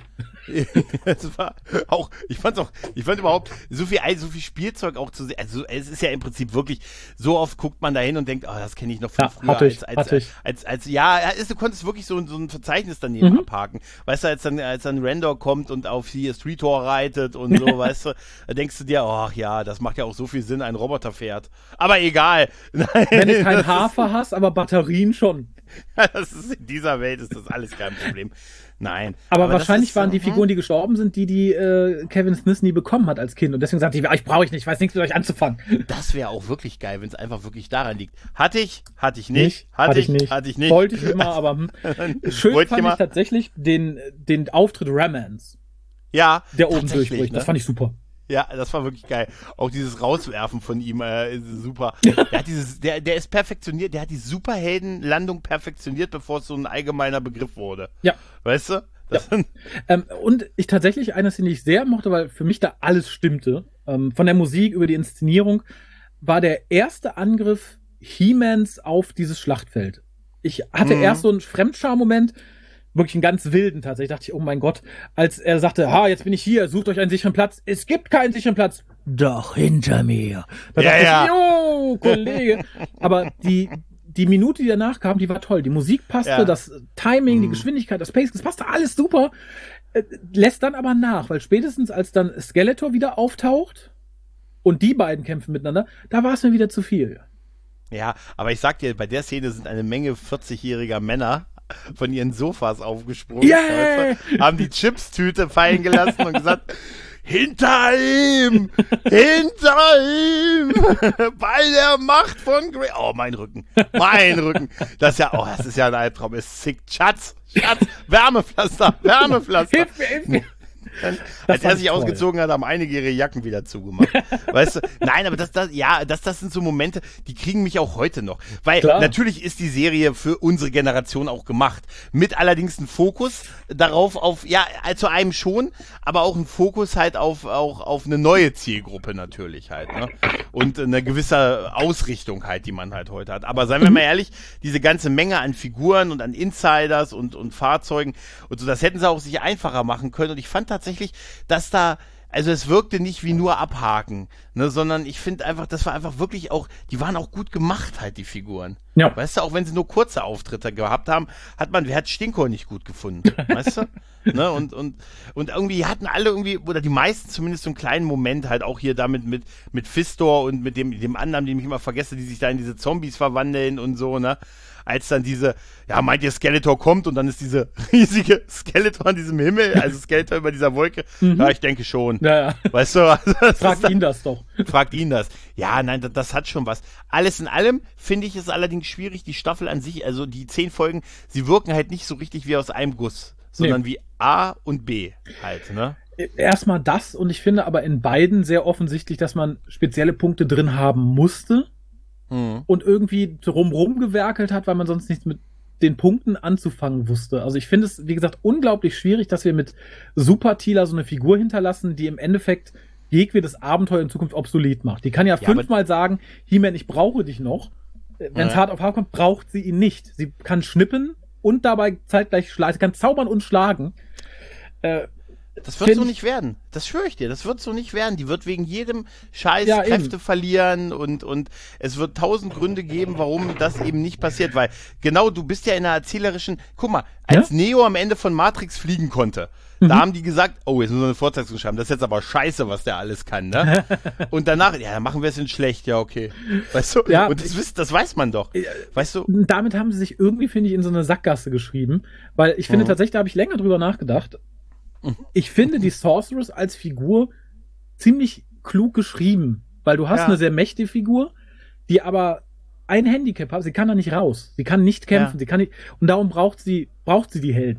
S2: Das war auch, ich fand's auch, ich fand überhaupt, so viel, so viel Spielzeug auch zu sehen, also es ist ja im Prinzip wirklich, so oft guckt man da hin und denkt, oh, das kenne ich noch von
S3: ja,
S2: früher.
S3: Hatte ich,
S2: als, als,
S3: hatte ich.
S2: Als, als, als, ja, ist, du konntest wirklich so, so ein Verzeichnis daneben mhm. abhaken. Weißt du, als dann, als dann Randor kommt und auf hier Street Tor reitet und so, weißt du, da denkst du dir, ach ja, das macht ja auch so viel Sinn, ein Roboter fährt. Aber egal.
S3: Wenn du kein Hafer hast, aber Batterien schon.
S2: Das ist, in dieser Welt ist das alles kein Problem. Nein.
S3: Aber, aber wahrscheinlich ist, waren die Figuren, die gestorben sind, die, die äh, Kevin Smith nie bekommen hat als Kind. Und deswegen sagte ich, ich brauche ich nicht, ich weiß nichts mit euch anzufangen.
S2: Das wäre auch wirklich geil, wenn es einfach wirklich daran liegt. Hatte ich, hatte ich nicht. nicht
S3: hatte, hatte ich nicht.
S2: Hatte ich nicht.
S3: Wollte ich immer, aber hm. schön Wollte fand ich, ich tatsächlich den, den Auftritt Ramans.
S2: Ja.
S3: Der oben durchbricht. Ne? Das fand ich super.
S2: Ja, das war wirklich geil. Auch dieses Rauswerfen von ihm äh, ist super. Der hat dieses, der, der ist perfektioniert, der hat die Superheldenlandung perfektioniert, bevor es so ein allgemeiner Begriff wurde.
S3: Ja.
S2: Weißt du?
S3: Ja. ähm, und ich tatsächlich eine Szene, die ich sehr mochte, weil für mich da alles stimmte. Ähm, von der Musik über die Inszenierung war der erste Angriff He-Mans auf dieses Schlachtfeld. Ich hatte mhm. erst so einen Fremdscham-Moment, wirklich einen ganz wilden tatsächlich. Dachte ich, oh mein Gott, als er sagte, ha, jetzt bin ich hier, sucht euch einen sicheren Platz. Es gibt keinen sicheren Platz. Doch, hinter mir. Da
S2: ja,
S3: dachte
S2: ja.
S3: ich, jo, Kollege. Aber die, die Minute, die danach kam, die war toll. Die Musik passte, ja. das Timing, mhm. die Geschwindigkeit, das Pace, das passte alles super. Äh, lässt dann aber nach, weil spätestens als dann Skeletor wieder auftaucht und die beiden kämpfen miteinander, da war es mir wieder zu viel.
S2: Ja, aber ich sag dir, bei der Szene sind eine Menge vierzig-jähriger Männer von ihren Sofas aufgesprungen,
S3: yeah!
S2: haben die Chips-Tüte fallen gelassen und gesagt, hinter ihm! Hinter ihm! Bei der Macht von Grey. Oh, mein Rücken. Mein Rücken. Das ist ja, oh, das ist ja ein Albtraum. Es zickt. Schatz, Schatz, Wärmepflaster, Wärmepflaster.
S3: Hilf mir, hilf mir.
S2: Dann, als er sich toll. ausgezogen hat, haben einige ihre Jacken wieder zugemacht. Weißt du? Nein, aber das, das, ja, das, das sind so Momente, die kriegen mich auch heute noch. Weil Klar. natürlich ist die Serie für unsere Generation auch gemacht. Mit allerdings einem Fokus darauf auf, ja, zu einem schon, aber auch ein Fokus halt auf, auch auf eine neue Zielgruppe natürlich halt, ne? Und eine gewisse Ausrichtung halt, die man halt heute hat. Aber seien wir mal ehrlich, diese ganze Menge an Figuren und an Insiders und, und Fahrzeugen und so, das hätten sie auch sich einfacher machen können. Und ich fand tatsächlich, dass da, also es wirkte nicht wie nur abhaken, ne, sondern ich finde einfach, das war einfach wirklich auch, die waren auch gut gemacht halt, die Figuren.
S3: Ja.
S2: Weißt du, auch wenn sie nur kurze Auftritte gehabt haben, hat man, wer hat Stinkor nicht gut gefunden, weißt du? Ne, und, und, und irgendwie hatten alle irgendwie, oder die meisten zumindest so einen kleinen Moment halt auch hier damit mit, mit Fistor und mit dem, dem anderen, den ich immer vergesse, die sich da in diese Zombies verwandeln und so, ne? Als dann diese, ja, meint ihr, Skeletor kommt und dann ist diese riesige Skeletor an diesem Himmel, also Skeletor über dieser Wolke. Mhm. Ja, ich denke schon.
S3: Ja, ja.
S2: Weißt du, also
S3: fragt ihn das doch.
S2: Fragt ihn das. Ja, nein, das, das hat schon was. Alles in allem finde ich es allerdings schwierig, die Staffel an sich, also die zehn Folgen, sie wirken halt nicht so richtig wie aus einem Guss, sondern nee. wie A und B halt, ne?
S3: Erstmal das, und ich finde aber in beiden sehr offensichtlich, dass man spezielle Punkte drin haben musste. Mhm. Und irgendwie drumrum gewerkelt hat, weil man sonst nichts mit den Punkten anzufangen wusste. Also ich finde es, wie gesagt, unglaublich schwierig, dass wir mit Super Teela so eine Figur hinterlassen, die im Endeffekt jegliches Abenteuer in Zukunft obsolet macht. Die kann ja, ja fünfmal sagen, He-Man, ich brauche dich noch. Wenn es ja. hart auf hart kommt, braucht sie ihn nicht. Sie kann schnippen und dabei zeitgleich schlagen. Sie kann zaubern und schlagen. Äh,
S2: Das wird so nicht werden. Das schwöre ich dir. Das wird so nicht werden. Die wird wegen jedem Scheiß ja, Kräfte eben. verlieren und, und es wird tausend Gründe geben, warum das eben nicht passiert. Weil genau, du bist ja in einer erzählerischen, guck mal, als ja? Neo am Ende von Matrix fliegen konnte, mhm. da haben die gesagt, oh, jetzt müssen wir eine Fortsetzung schreiben. Das ist jetzt aber scheiße, was der alles kann, ne? Und danach, ja, dann machen wir es in schlecht. Ja, okay. Weißt du?
S3: Ja,
S2: und das, ich, das weiß man doch. Weißt du?
S3: Damit haben sie sich irgendwie, finde ich, in so eine Sackgasse geschrieben. Weil ich finde mhm. tatsächlich, da habe ich länger drüber nachgedacht. Ich finde die Sorceress als Figur ziemlich klug geschrieben, weil du hast ja. eine sehr mächtige Figur, die aber ein Handicap hat, sie kann da nicht raus, sie kann nicht kämpfen, ja. sie kann nicht, und darum braucht sie, braucht sie die Helden.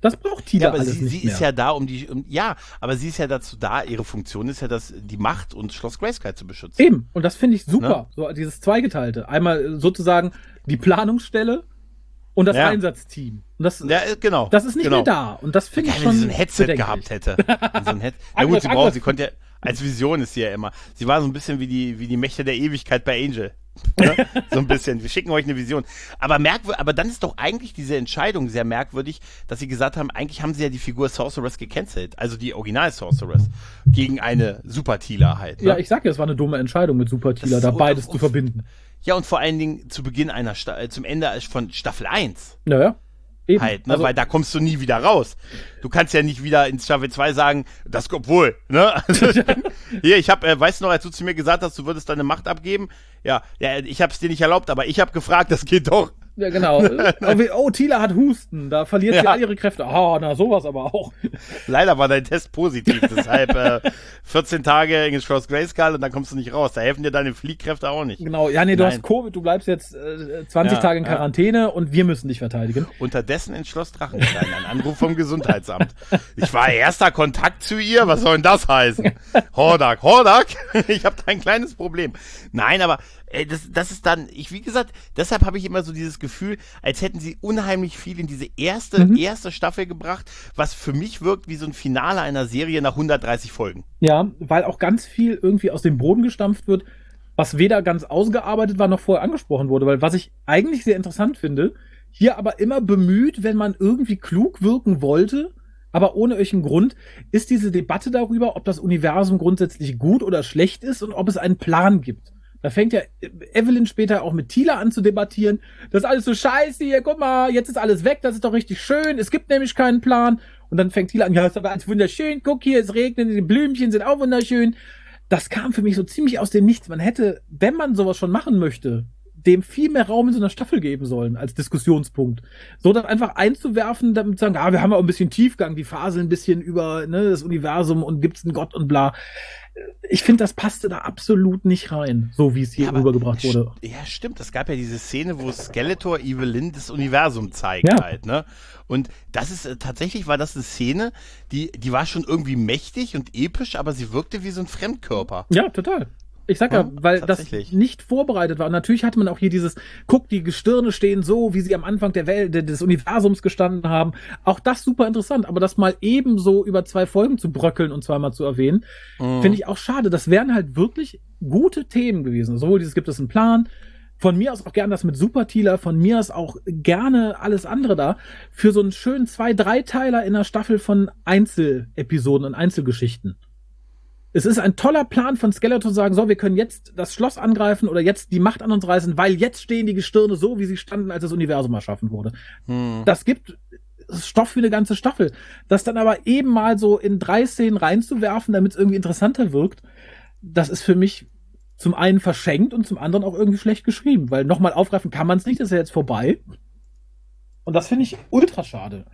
S3: Das braucht Tila
S2: ja, aber
S3: alles
S2: sie,
S3: nicht
S2: sie
S3: mehr.
S2: ist ja da, um die, um, ja, aber sie ist ja dazu da, ihre Funktion ist ja, das, die Macht und Schloss Grayskull zu beschützen.
S3: Eben, und das finde ich super,
S2: Ne?
S3: so dieses Zweigeteilte. Einmal sozusagen die Planungsstelle und das
S2: Ja.
S3: Einsatzteam. Und das,
S2: Ja, äh, genau.
S3: das ist nicht
S2: genau.
S3: mehr da. Und das finde ich
S2: Geil,
S3: schon
S2: wenn sie so ein Headset
S3: bedenklich.
S2: gehabt hätte. so ein Head Na
S3: Angriff,
S2: gut, sie braucht,
S3: Angriff.
S2: sie konnte ja, als Vision ist sie ja immer. Sie war so ein bisschen wie die, wie die Mächte der Ewigkeit bei Angel. Ne? So ein bisschen. Wir schicken euch eine Vision. Aber merkwürdig, aber dann ist doch eigentlich diese Entscheidung sehr merkwürdig, dass sie gesagt haben, eigentlich haben sie ja die Figur Sorceress gecancelt. Also die Original Sorceress. Gegen eine Super Tila halt. Ne?
S3: Ja, ich sag ja, es war eine dumme Entscheidung mit Super Tila,
S2: Das
S3: da
S2: ist-
S3: beides
S2: und-
S3: zu verbinden.
S2: Ja, und vor allen Dingen zu Beginn einer, Sta äh, zum Ende von Staffel eins.
S3: Naja, eben.
S2: Halt, ne?
S3: Also,
S2: Weil da kommst du nie wieder raus. Du kannst ja nicht wieder in Staffel zwei sagen, das kommt wohl, ne? Also, hier, ich hab, äh, weißt du noch, als du zu mir gesagt hast, du würdest deine Macht abgeben? Ja, ja, ich hab's dir nicht erlaubt, aber ich hab gefragt, das geht doch.
S3: ja, genau. oh, wie- oh, Tila hat Husten, da verliert sie
S2: Ja.
S3: all ihre Kräfte. Ah, na, sowas aber auch.
S2: Leider war dein Test positiv, deshalb äh, vierzehn Tage in Schloss Grayskull und dann kommst du nicht raus. Da helfen dir deine Fliehkräfte auch nicht.
S3: Genau, ja, nee, du
S2: Nein.
S3: hast Covid, du bleibst jetzt äh, zwanzig
S2: Ja,
S3: Tage in
S2: ja.
S3: Quarantäne und wir müssen dich verteidigen.
S2: Unterdessen in Schloss Drachenstein, ein Anruf vom Gesundheitsamt. Ich war erster Kontakt zu ihr, was soll denn das heißen? Hordak, Hordak, ich habe da ein kleines Problem. Nein, aber äh, das, das ist dann, ich wie gesagt, deshalb habe ich immer so dieses Gefühl, als hätten sie unheimlich viel in diese erste,
S3: Mhm.
S2: erste Staffel gebracht, was für mich wirkt wie so ein Finale einer Serie nach hundertdreißig Folgen.
S3: Ja, weil auch ganz viel irgendwie aus dem Boden gestampft wird, was weder ganz ausgearbeitet war noch vorher angesprochen wurde. Weil was ich eigentlich sehr interessant finde, hier aber immer bemüht, wenn man irgendwie klug wirken wollte, aber ohne irgendeinen Grund, ist diese Debatte darüber, ob das Universum grundsätzlich gut oder schlecht ist und ob es einen Plan gibt. Da fängt ja Evelyn später auch mit Tila an zu debattieren. Das ist alles so scheiße hier, guck mal, jetzt ist alles weg, das ist doch richtig schön, es gibt nämlich keinen Plan. Und dann fängt Tila an, ja, ist aber alles wunderschön, guck hier, es regnet, die Blümchen sind auch wunderschön. Das kam für mich so ziemlich aus dem Nichts. Man hätte, wenn man sowas schon machen möchte, dem viel mehr Raum in so einer Staffel geben sollen, als Diskussionspunkt. So das einfach einzuwerfen, damit zu sagen, ah, wir haben ja auch ein bisschen Tiefgang, die faseln ein bisschen über ne, das Universum und gibt's einen Gott und bla. Ich finde, das passte da absolut nicht rein, so wie es hier
S2: Ja, aber
S3: rübergebracht
S2: st-
S3: wurde.
S2: Ja, stimmt. Es gab ja diese Szene, wo Skeletor Evelyn das Universum zeigt
S3: Ja.
S2: halt, ne? Und das ist äh, tatsächlich war das eine Szene, die die war schon irgendwie mächtig und episch, aber sie wirkte wie so ein Fremdkörper.
S3: Ja, total. Ich sag ja,
S2: Ja,
S3: weil das
S2: tatsächlich.
S3: nicht vorbereitet war. Und natürlich hatte man auch hier dieses, guck, die Gestirne stehen so, wie sie am Anfang der Welt, des Universums gestanden haben. Auch das super interessant. Aber das mal ebenso über zwei Folgen zu bröckeln und zweimal zu erwähnen,
S2: Mhm.
S3: finde ich auch schade. Das wären halt wirklich gute Themen gewesen. Sowohl dieses, gibt es einen Plan, von mir aus auch gerne das mit Super Tila, von mir aus auch gerne alles andere da, für so einen schönen zwei-, dreiteiler in einer Staffel von Einzelepisoden und Einzelgeschichten. Es ist ein toller Plan von Skeletor zu sagen, so, wir können jetzt das Schloss angreifen oder jetzt die Macht an uns reißen, weil jetzt stehen die Gestirne so, wie sie standen, als das Universum erschaffen wurde.
S2: Hm.
S3: Das gibt Stoff für eine ganze Staffel. Das dann aber eben mal so in drei Szenen reinzuwerfen, damit es irgendwie interessanter wirkt, das ist für mich zum einen verschenkt und zum anderen auch irgendwie schlecht geschrieben, weil nochmal aufgreifen kann man es nicht, das ist ja jetzt vorbei. Und das finde ich ultra schade.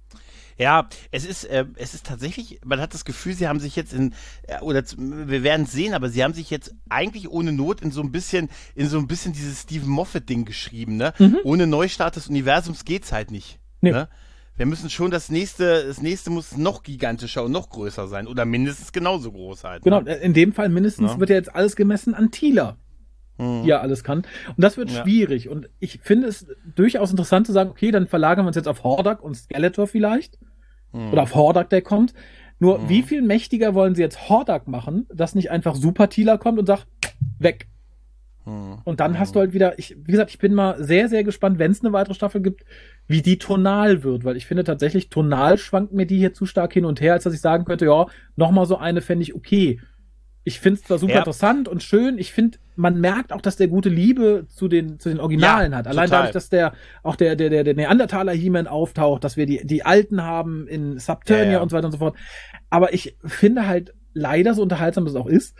S2: Ja, es ist, äh, es ist tatsächlich, man hat das Gefühl, sie haben sich jetzt in, äh, oder z- wir werden es sehen, aber sie haben sich jetzt eigentlich ohne Not in so ein bisschen, in so ein bisschen dieses Stephen Moffat-Ding geschrieben, ne?
S3: Mhm.
S2: Ohne Neustart des Universums geht's halt nicht.
S3: Nee.
S2: Ne? Wir müssen schon das nächste, das nächste muss noch gigantischer und noch größer sein oder mindestens genauso groß halt.
S3: Genau,
S2: Ne?
S3: in dem Fall mindestens
S2: Ja.
S3: wird ja jetzt alles gemessen an Tila,
S2: Hm.
S3: die ja alles kann. Und das wird
S2: Ja.
S3: schwierig. Und ich finde es durchaus interessant zu sagen, okay, dann verlagern wir uns jetzt auf Hordak und Skeletor vielleicht.
S2: Hm.
S3: Oder auf Hordak, der kommt. Nur,
S2: Mhm.
S3: wie viel mächtiger wollen sie jetzt Hordak machen, dass nicht einfach Super Tila kommt und sagt, weg.
S2: Hm.
S3: Und dann hast du halt wieder, ich, wie gesagt, ich bin mal sehr, sehr gespannt, wenn es eine weitere Staffel gibt, wie die tonal wird, weil ich finde tatsächlich, tonal schwankt mir die hier zu stark hin und her, als dass ich sagen könnte, ja, nochmal so eine fände ich okay. Ich finde es zwar super
S2: Ja.
S3: interessant und schön, ich finde, man merkt auch, dass der gute Liebe zu den, zu den Originalen
S2: Ja,
S3: hat. Allein
S2: total.
S3: dadurch, dass der, auch der, der, der, der Neandertaler He-Man auftaucht, dass wir die, die Alten haben in Subternia
S2: Ja, ja.
S3: und so weiter und so fort. Aber ich finde halt, leider, so unterhaltsam es auch ist,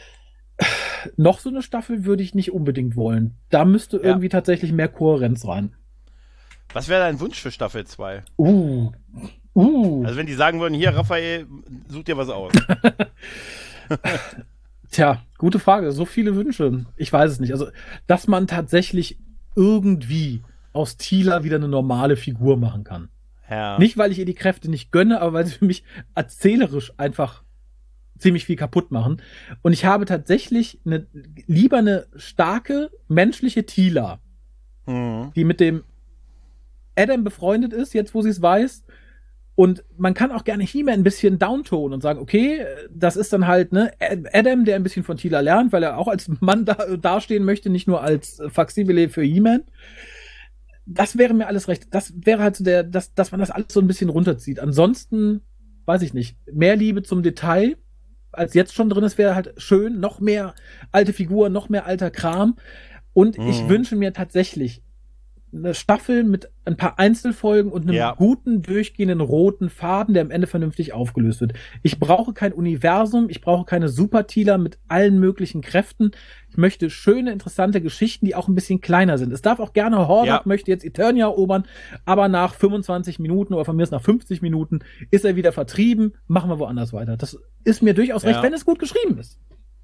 S3: noch so eine Staffel würde ich nicht unbedingt wollen. Da müsste
S2: Ja.
S3: irgendwie tatsächlich mehr Kohärenz rein.
S2: Was wäre dein Wunsch für Staffel zwei?
S3: Uh. Uh.
S2: Also wenn die sagen würden, hier, Raphael, such dir was aus.
S3: Tja, gute Frage. So viele Wünsche. Ich weiß es nicht. Also, dass man tatsächlich irgendwie aus Tila wieder eine normale Figur machen kann.
S2: Ja.
S3: Nicht, weil ich ihr die Kräfte nicht gönne, aber weil sie für mich erzählerisch einfach ziemlich viel kaputt machen. Und ich habe tatsächlich eine, lieber eine starke menschliche Teela,
S2: Mhm.
S3: die mit dem Adam befreundet ist, jetzt wo sie es weiß. Und man kann auch gerne He-Man ein bisschen downtonen und sagen, okay, das ist dann halt ne Adam, der ein bisschen von Teela lernt, weil er auch als Mann da, dastehen möchte, nicht nur als Faksimile für He-Man. Das wäre mir alles recht. Das wäre halt so der, dass, dass man das alles so ein bisschen runterzieht. Ansonsten, weiß ich nicht, mehr Liebe zum Detail, als jetzt schon drin ist, wäre halt schön. Noch mehr alte Figuren, noch mehr alter Kram. Und
S2: Mhm.
S3: ich wünsche mir tatsächlich eine Staffel mit ein paar Einzelfolgen und einem
S2: Ja.
S3: guten, durchgehenden roten Faden, der am Ende vernünftig aufgelöst wird. Ich brauche kein Universum, ich brauche keine Super-Teela mit allen möglichen Kräften. Ich möchte schöne, interessante Geschichten, die auch ein bisschen kleiner sind. Es darf auch gerne Hordak
S2: Ja.
S3: möchte jetzt Eternia erobern, aber nach fünfundzwanzig Minuten oder von mir ist nach fünfzig Minuten ist er wieder vertrieben, machen wir woanders weiter. Das ist mir durchaus recht,
S2: Ja.
S3: wenn es gut geschrieben ist.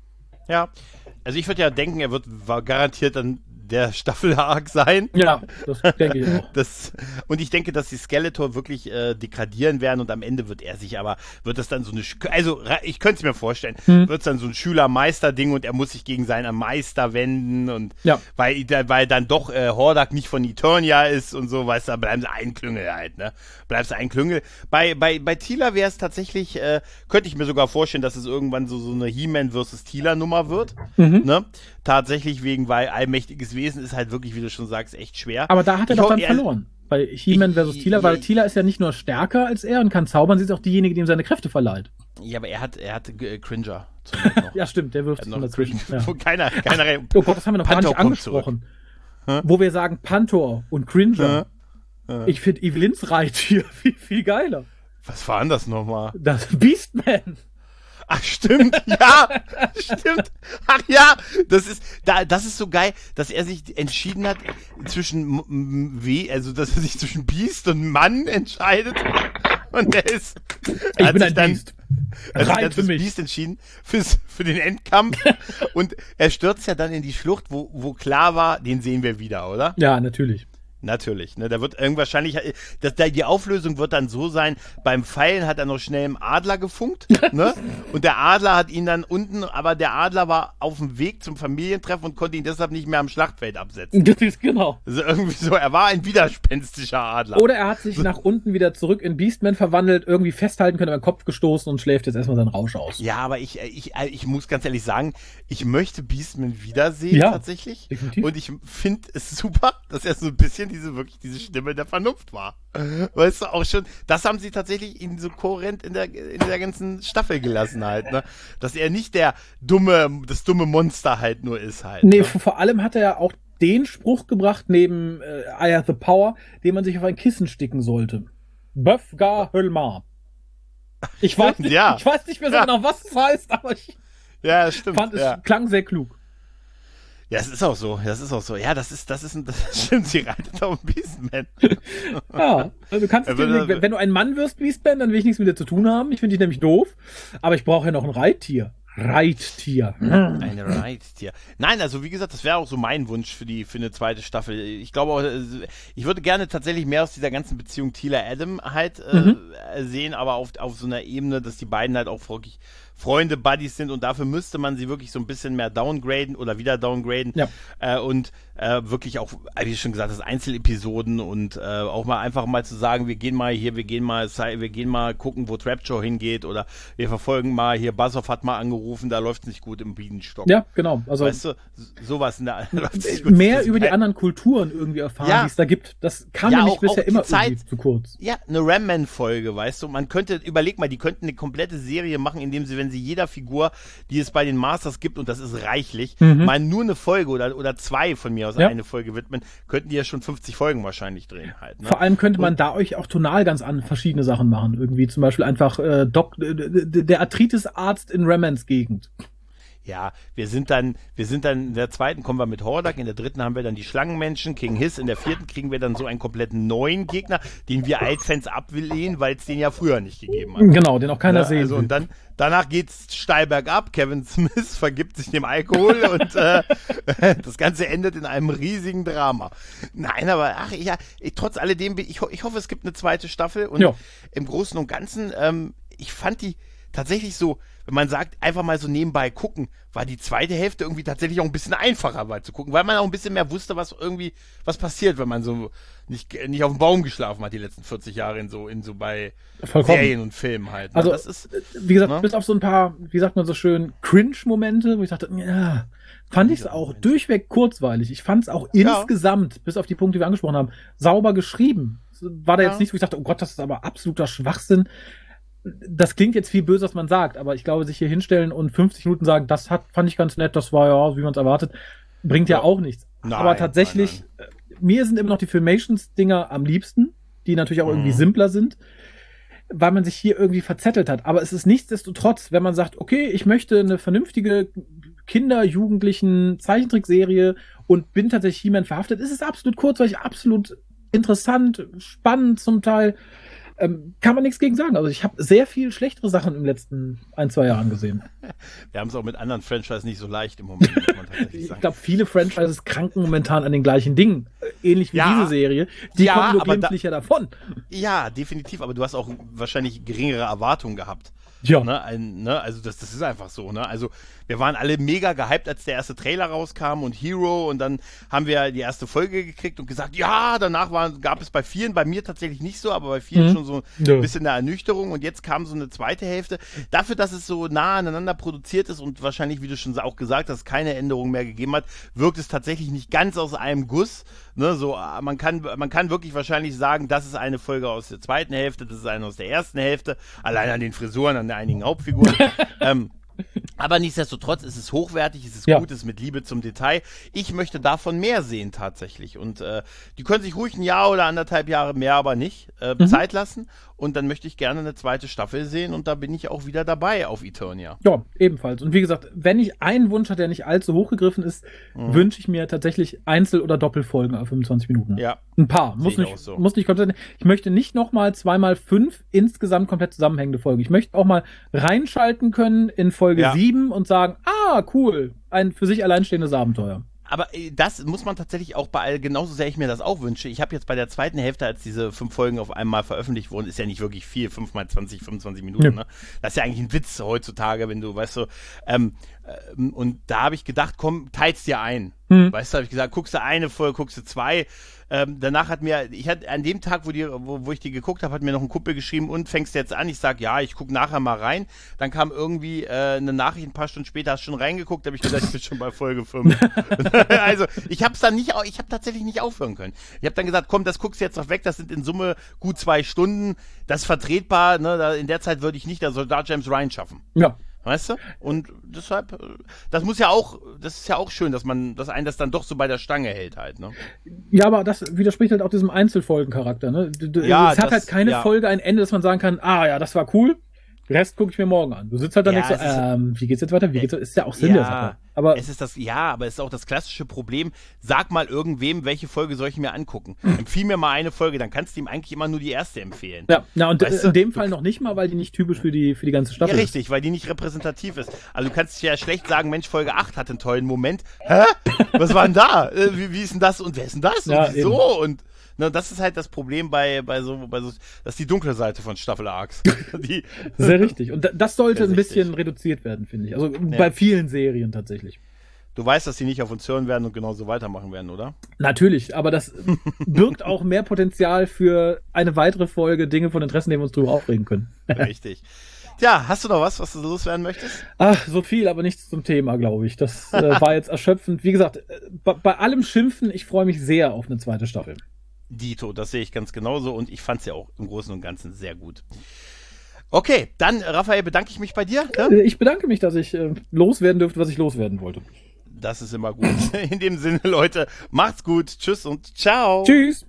S2: Ja. Also ich würde ja denken, er wird war garantiert dann der Staffel-Arc sein.
S3: Ja, das denke ich auch.
S2: Das, und ich denke, dass die Skeletor wirklich äh, degradieren werden und am Ende wird er sich aber, wird das dann so eine, Sch- also ich könnte es mir vorstellen,
S3: Hm.
S2: wird es dann so ein Schüler-Meister-Ding und er muss sich gegen seinen Meister wenden und
S3: Ja.
S2: weil, weil dann doch äh, Hordak nicht von Eternia ist und so, weißt du, da bleiben sie ein Klüngel halt, ne? Bleibst du ein Klüngel. Bei, bei, bei Teela wäre es tatsächlich, äh, könnte ich mir sogar vorstellen, dass es irgendwann so, so eine He-Man versus Teela-Nummer wird,
S3: Mhm.
S2: ne? Tatsächlich wegen, weil allmächtiges Wesen ist halt wirklich, wie du schon sagst, echt schwer.
S3: Aber da hat er
S2: Ich
S3: doch
S2: ho-
S3: dann
S2: er-
S3: verloren. Bei He-Man versus
S2: Ich-
S3: Teela, weil
S2: ich-
S3: Teela ist ja nicht nur stärker als er und kann zaubern, sie ist auch diejenige, die ihm seine Kräfte verleiht.
S2: Ja, aber er hat, er hat äh, Cringer. zum Beispiel noch.
S3: Ja, stimmt, der wirft
S2: Er
S3: sich
S2: hat
S3: von
S2: noch
S3: dazwischen.
S2: Cringer,
S3: Ja.
S2: wo keiner, keiner.
S3: Oh Gott, das haben wir noch
S2: Pantor
S3: gar nicht
S2: kommt
S3: angesprochen.
S2: Hä?
S3: Wo wir sagen Pantor und Cringer. Ich finde Evelyns Reittier viel, viel geiler.
S2: Was war denn das nochmal?
S3: Das Beastman.
S2: Ach, stimmt, ja, stimmt. Ach ja, das ist, da, das ist so geil, dass er sich entschieden hat zwischen M- M- W, also dass er sich zwischen Biest und Mann entscheidet. Und er ist. er
S3: Ich
S2: hat
S3: bin
S2: sich
S3: ein
S2: dann,
S3: Biest.
S2: Er hat sich
S3: Reit
S2: dann
S3: für
S2: fürs
S3: mich.
S2: Biest entschieden, fürs, für den Endkampf. Und er stürzt ja dann in die Schlucht, wo, wo klar war, den sehen wir wieder, oder?
S3: Ja, natürlich.
S2: Natürlich, ne, da wird irgend wahrscheinlich, das, da, die Auflösung wird dann so sein, beim Pfeilen hat er noch schnell im Adler gefunkt, ne, und der Adler hat ihn dann unten, aber der Adler war auf dem Weg zum Familientreffen und konnte ihn deshalb nicht mehr am Schlachtfeld absetzen.
S3: Das ist genau.
S2: Also irgendwie so, er war ein widerspenstischer Adler.
S3: Oder er hat sich nach unten wieder zurück in Beastman verwandelt, irgendwie festhalten können, aber den Kopf gestoßen und schläft jetzt erstmal seinen Rausch aus.
S2: Ja, aber ich, ich, ich muss ganz ehrlich sagen, ich möchte Beastman wiedersehen,
S3: Ja,
S2: tatsächlich.
S3: definitiv.
S2: Und ich finde es super, dass er so ein bisschen diese, wirklich diese Stimme der Vernunft war. Weißt du, auch schon, das haben sie tatsächlich ihn so kohärent in der, in der ganzen Staffel gelassen halt, ne? Dass er nicht der dumme, das dumme Monster halt nur ist halt.
S3: Nee,
S2: ne?
S3: v- vor allem hat er ja auch den Spruch gebracht, neben äh, I have the power, den man sich auf ein Kissen sticken sollte. Böf gar Hölmar. Ich weiß nicht,
S2: Ja.
S3: ich weiß nicht mehr so
S2: Ja.
S3: genau, was es heißt, aber ich
S2: Ja, das stimmt.
S3: fand, es
S2: ja.
S3: klang sehr klug.
S2: ja, es ist auch so, das ist auch so. Ja, das ist, das ist, ein, das stimmt, sie reitet auf dem Beastman.
S3: Ja, also du kannst
S2: Er
S3: es dir,
S2: würde-
S3: wenn wenn du ein Mann wirst, Beastman, dann will ich nichts mit dir zu tun haben. Ich finde dich nämlich doof. Aber ich brauche ja noch ein Reittier. Reittier.
S2: Eine Reittier. Nein, also wie gesagt, das wäre auch so mein Wunsch für die für eine zweite Staffel. Ich glaube auch, äh, ich würde gerne tatsächlich mehr aus dieser ganzen Beziehung Teela-Adam halt äh,
S3: Mhm.
S2: sehen, aber auf, auf so einer Ebene, dass die beiden halt auch wirklich Freunde, Buddies sind und dafür müsste man sie wirklich so ein bisschen mehr downgraden oder wieder downgraden
S3: Ja.
S2: äh, und äh, wirklich auch, wie du schon gesagt hast, Einzelepisoden und äh, auch mal einfach mal zu sagen, wir gehen mal hier, wir gehen mal, wir gehen mal gucken, wo Trapjaw hingeht oder wir verfolgen mal hier, Basov hat mal angerufen, da läuft es nicht gut im Bienenstock.
S3: Ja, genau. Also
S2: Weißt du, s- sowas in der läuft's nicht gut.
S3: mehr
S2: Das-
S3: über die anderen Kulturen irgendwie erfahren,
S2: Ja.
S3: die es da gibt. Das kam
S2: Ja,
S3: nämlich
S2: auch-
S3: bisher
S2: auch die
S3: immer
S2: Zeit-
S3: irgendwie zu kurz.
S2: Ja, eine Ram-Man-Folge, weißt du, man könnte, überleg mal, die könnten eine komplette Serie machen, indem sie, wenn sie jeder Figur, die es bei den Masters gibt, und das ist reichlich,
S3: Mhm.
S2: mal nur eine Folge oder, oder zwei von mir aus
S3: Ja.
S2: eine Folge widmen, könnten die ja schon fünfzig Folgen wahrscheinlich drehen halt. Ne?
S3: Vor allem könnte man da euch auch tonal ganz an verschiedene Sachen machen. Irgendwie zum Beispiel einfach äh, Doc, äh, d- d- der Arthritis-Arzt in Ramans Gegend.
S2: Ja, wir sind dann, wir sind dann in der zweiten kommen wir mit Hordak, in der dritten haben wir dann die Schlangenmenschen, King Hiss, in der vierten kriegen wir dann so einen kompletten neuen Gegner, den wir Altfans ablehnen, weil es den ja früher nicht gegeben hat.
S3: Genau, den auch keiner
S2: ja,
S3: sehen
S2: also
S3: will.
S2: Und dann, danach geht's steil bergab, Kevin Smith vergibt sich dem Alkohol und äh, das Ganze endet in einem riesigen Drama. Nein, aber ach ja, ich, trotz alledem, bin, ich, ich hoffe, es gibt eine zweite Staffel und
S3: ja.
S2: im Großen und Ganzen, ähm, ich fand die tatsächlich so, wenn man sagt, einfach mal so nebenbei gucken, war die zweite Hälfte irgendwie tatsächlich auch ein bisschen einfacher mal zu gucken, weil man auch ein bisschen mehr wusste, was irgendwie, was passiert, wenn man so nicht, nicht auf dem Baum geschlafen hat die letzten vierzig Jahre in so, in so bei
S3: Vollkommen.
S2: Serien und Filmen halt. Ne?
S3: Also,
S2: das ist,
S3: wie gesagt,
S2: ne?
S3: bis auf so ein paar, wie sagt man so schön, Cringe-Momente, wo ich dachte, ja, fand ich es auch
S2: Momente.
S3: durchweg kurzweilig. Ich fand es auch
S2: Ja.
S3: insgesamt, bis auf die Punkte, die wir angesprochen haben, sauber geschrieben. War da
S2: Ja.
S3: jetzt nicht, wo ich dachte, oh Gott, das ist aber absoluter Schwachsinn. Das klingt jetzt viel böser, was man sagt, aber ich glaube, sich hier hinstellen und fünfzig Minuten sagen, das hat, fand ich ganz nett, das war ja, wie man es erwartet, bringt ja,
S2: Ja.
S3: auch nichts.
S2: Nein,
S3: aber tatsächlich,
S2: nein,
S3: mir sind immer noch die Filmations-Dinger am liebsten, die natürlich auch
S2: Mhm.
S3: irgendwie simpler sind, weil man sich hier irgendwie verzettelt hat. Aber es ist nichtsdestotrotz, wenn man sagt, okay, ich möchte eine vernünftige Kinder-, Jugendlichen Zeichentrickserie und bin tatsächlich He-Man verhaftet, ist es absolut kurzweilig, absolut interessant, spannend zum Teil. Ähm, kann man nichts gegen sagen. Also ich habe sehr viel schlechtere Sachen im letzten ein, zwei Jahren gesehen.
S2: Wir haben es auch mit anderen Franchises nicht so leicht im Moment, muss man tatsächlich
S3: Ich
S2: sagen.
S3: glaube, viele Franchises kranken momentan an den gleichen Dingen. Äh, Ähnlich wie
S2: Ja.
S3: diese Serie. Die
S2: Ja,
S3: kommen nur
S2: aber da-
S3: glimpflicher davon.
S2: Ja, definitiv, aber du hast auch wahrscheinlich geringere Erwartungen gehabt.
S3: Ja.
S2: Ne, ein, ne, also das, das ist einfach so, ne? Also wir waren alle mega gehypt, als der erste Trailer rauskam und Hero und dann haben wir die erste Folge gekriegt und gesagt, ja, danach waren, gab es bei vielen, bei mir tatsächlich nicht so, aber bei vielen
S3: Mhm.
S2: schon so
S3: Ja.
S2: ein bisschen eine Ernüchterung und jetzt kam so eine zweite Hälfte. Dafür, dass es so nah aneinander produziert ist und wahrscheinlich, wie du schon auch gesagt hast, keine Änderungen mehr gegeben hat, wirkt es tatsächlich nicht ganz aus einem Guss. Ne, so, ah, man kann, man kann wirklich wahrscheinlich sagen, das ist eine Folge aus der zweiten Hälfte, das ist eine aus der ersten Hälfte, allein an den Frisuren, an einigen Hauptfiguren. ähm, aber nichtsdestotrotz ist es hochwertig, es ist
S3: Ja.
S2: gut, es ist mit Liebe zum Detail. Ich möchte davon mehr sehen tatsächlich. Und äh, die können sich ruhig ein Jahr oder anderthalb Jahre mehr, aber nicht äh,
S3: Mhm.
S2: Zeit lassen. Und dann möchte ich gerne eine zweite Staffel sehen und da bin ich auch wieder dabei auf Eternia.
S3: Ja, ebenfalls. Und wie gesagt, wenn ich einen Wunsch hatte, der nicht allzu hochgegriffen ist,
S2: Mhm.
S3: wünsche ich mir tatsächlich Einzel- oder Doppelfolgen auf fünfundzwanzig Minuten.
S2: Ja.
S3: Ein paar. Muss
S2: Sehe ich
S3: nicht,
S2: auch so.
S3: muss nicht komplett. Ich möchte nicht nochmal zweimal fünf insgesamt komplett zusammenhängende Folgen. Ich möchte auch mal reinschalten können in Folge
S2: Ja.
S3: sieben und sagen, ah, cool, ein für sich alleinstehendes Abenteuer.
S2: Aber äh, das muss man tatsächlich auch bei all, genauso sehr ich mir das auch wünsche. Ich habe jetzt bei der zweiten Hälfte, als diese fünf Folgen auf einmal veröffentlicht wurden, ist ja nicht wirklich viel, fünf mal zwanzig, fünfundzwanzig Minuten,
S3: Ja.
S2: ne? Das ist ja eigentlich ein Witz heutzutage, wenn du, weißt du, ähm, ähm, und da habe ich gedacht, komm, teilst dir ein.
S3: Hm.
S2: Weißt du, habe ich gesagt, guckst du eine Folge, guckst du zwei. Ähm, danach hat mir, ich hatte an dem Tag, wo, die, wo, wo ich die geguckt habe, hat mir noch ein Kumpel geschrieben, und fängst du jetzt an? Ich sag, ja, ich guck nachher mal rein. Dann kam irgendwie äh, eine Nachricht, ein paar Stunden später, hast du schon reingeguckt, habe ich gesagt, ich bin schon bei Folge fünf. Also, ich habe es dann nicht, au- ich habe tatsächlich nicht aufhören können. Ich habe dann gesagt, komm, das guckst du jetzt noch weg, das sind in Summe gut zwei Stunden, das ist vertretbar, ne? Da, in der Zeit würde ich nicht, da soll da James Ryan schaffen.
S3: Ja.
S2: Weißt du? Und deshalb, äh, das muss ja auch, das ist ja auch schön, dass man, dass einen das dann doch so bei der Stange hält halt, ne?
S3: Ja, aber das widerspricht halt auch diesem Einzelfolgencharakter. Ne? Du- du-
S2: Ja,
S3: es hat
S2: das-
S3: halt keine
S2: ja.
S3: Folge ein Ende, dass man sagen kann, ah ja, das war cool, Rest gucke ich mir morgen an. Du sitzt halt dann
S2: Ja,
S3: nicht so,
S2: es ist-
S3: ähm, wie geht's jetzt weiter? Wie geht's Ist ja auch Sinn der Sache. Aber
S2: es ist das, ja, aber es ist auch das klassische Problem. Sag mal irgendwem, welche Folge soll ich mir angucken? Empfiehl mir mal eine Folge, dann kannst du ihm eigentlich immer nur die erste empfehlen.
S3: ja, na, und
S2: Weißt du,
S3: in dem
S2: du-
S3: Fall noch nicht mal, weil die nicht typisch für die, für die ganze
S2: Ja,
S3: Staffel ist.
S2: richtig, weil die nicht repräsentativ ist. Also du kannst ja schlecht sagen, Mensch, Folge acht hat einen tollen Moment. Hä? Was war denn da? Äh, wie, wie ist denn das? Und wer ist denn das? Und
S3: Ja,
S2: wieso? Und ne, das ist halt das Problem bei, bei so, bei so, das ist die dunkle Seite von Staffel Arcs. Die,
S3: Sehr richtig. Und da- das sollte
S2: Sehr
S3: ein bisschen
S2: richtig.
S3: reduziert werden, finde ich. Also bei vielen Serien tatsächlich.
S2: du weißt, dass die nicht auf uns hören werden und genauso weitermachen werden, oder?
S3: Natürlich, aber das birgt auch mehr Potenzial für eine weitere Folge Dinge von Interesse, denen wir uns drüber aufregen können.
S2: Richtig. Tja, hast du noch was, was du loswerden möchtest?
S3: Ach, so viel, aber nichts zum Thema, glaube ich. Das äh, war jetzt erschöpfend. Wie gesagt, äh, bei, bei allem Schimpfen, ich freue mich sehr auf eine zweite Staffel.
S2: Dito, das sehe ich ganz genauso und ich fand es ja auch im Großen und Ganzen sehr gut. Okay, dann, Raphael, bedanke ich mich bei dir. Ne?
S3: Äh, Ich bedanke mich, dass ich äh, loswerden dürfte, was ich loswerden wollte.
S2: Das ist immer gut. In dem Sinne, Leute, macht's gut. Tschüss und ciao.
S3: Tschüss!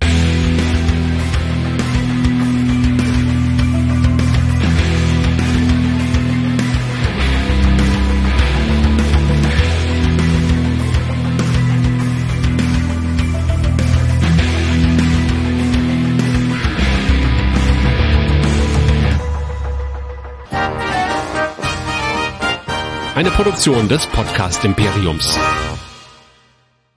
S4: eine Produktion des Podcast Imperiums.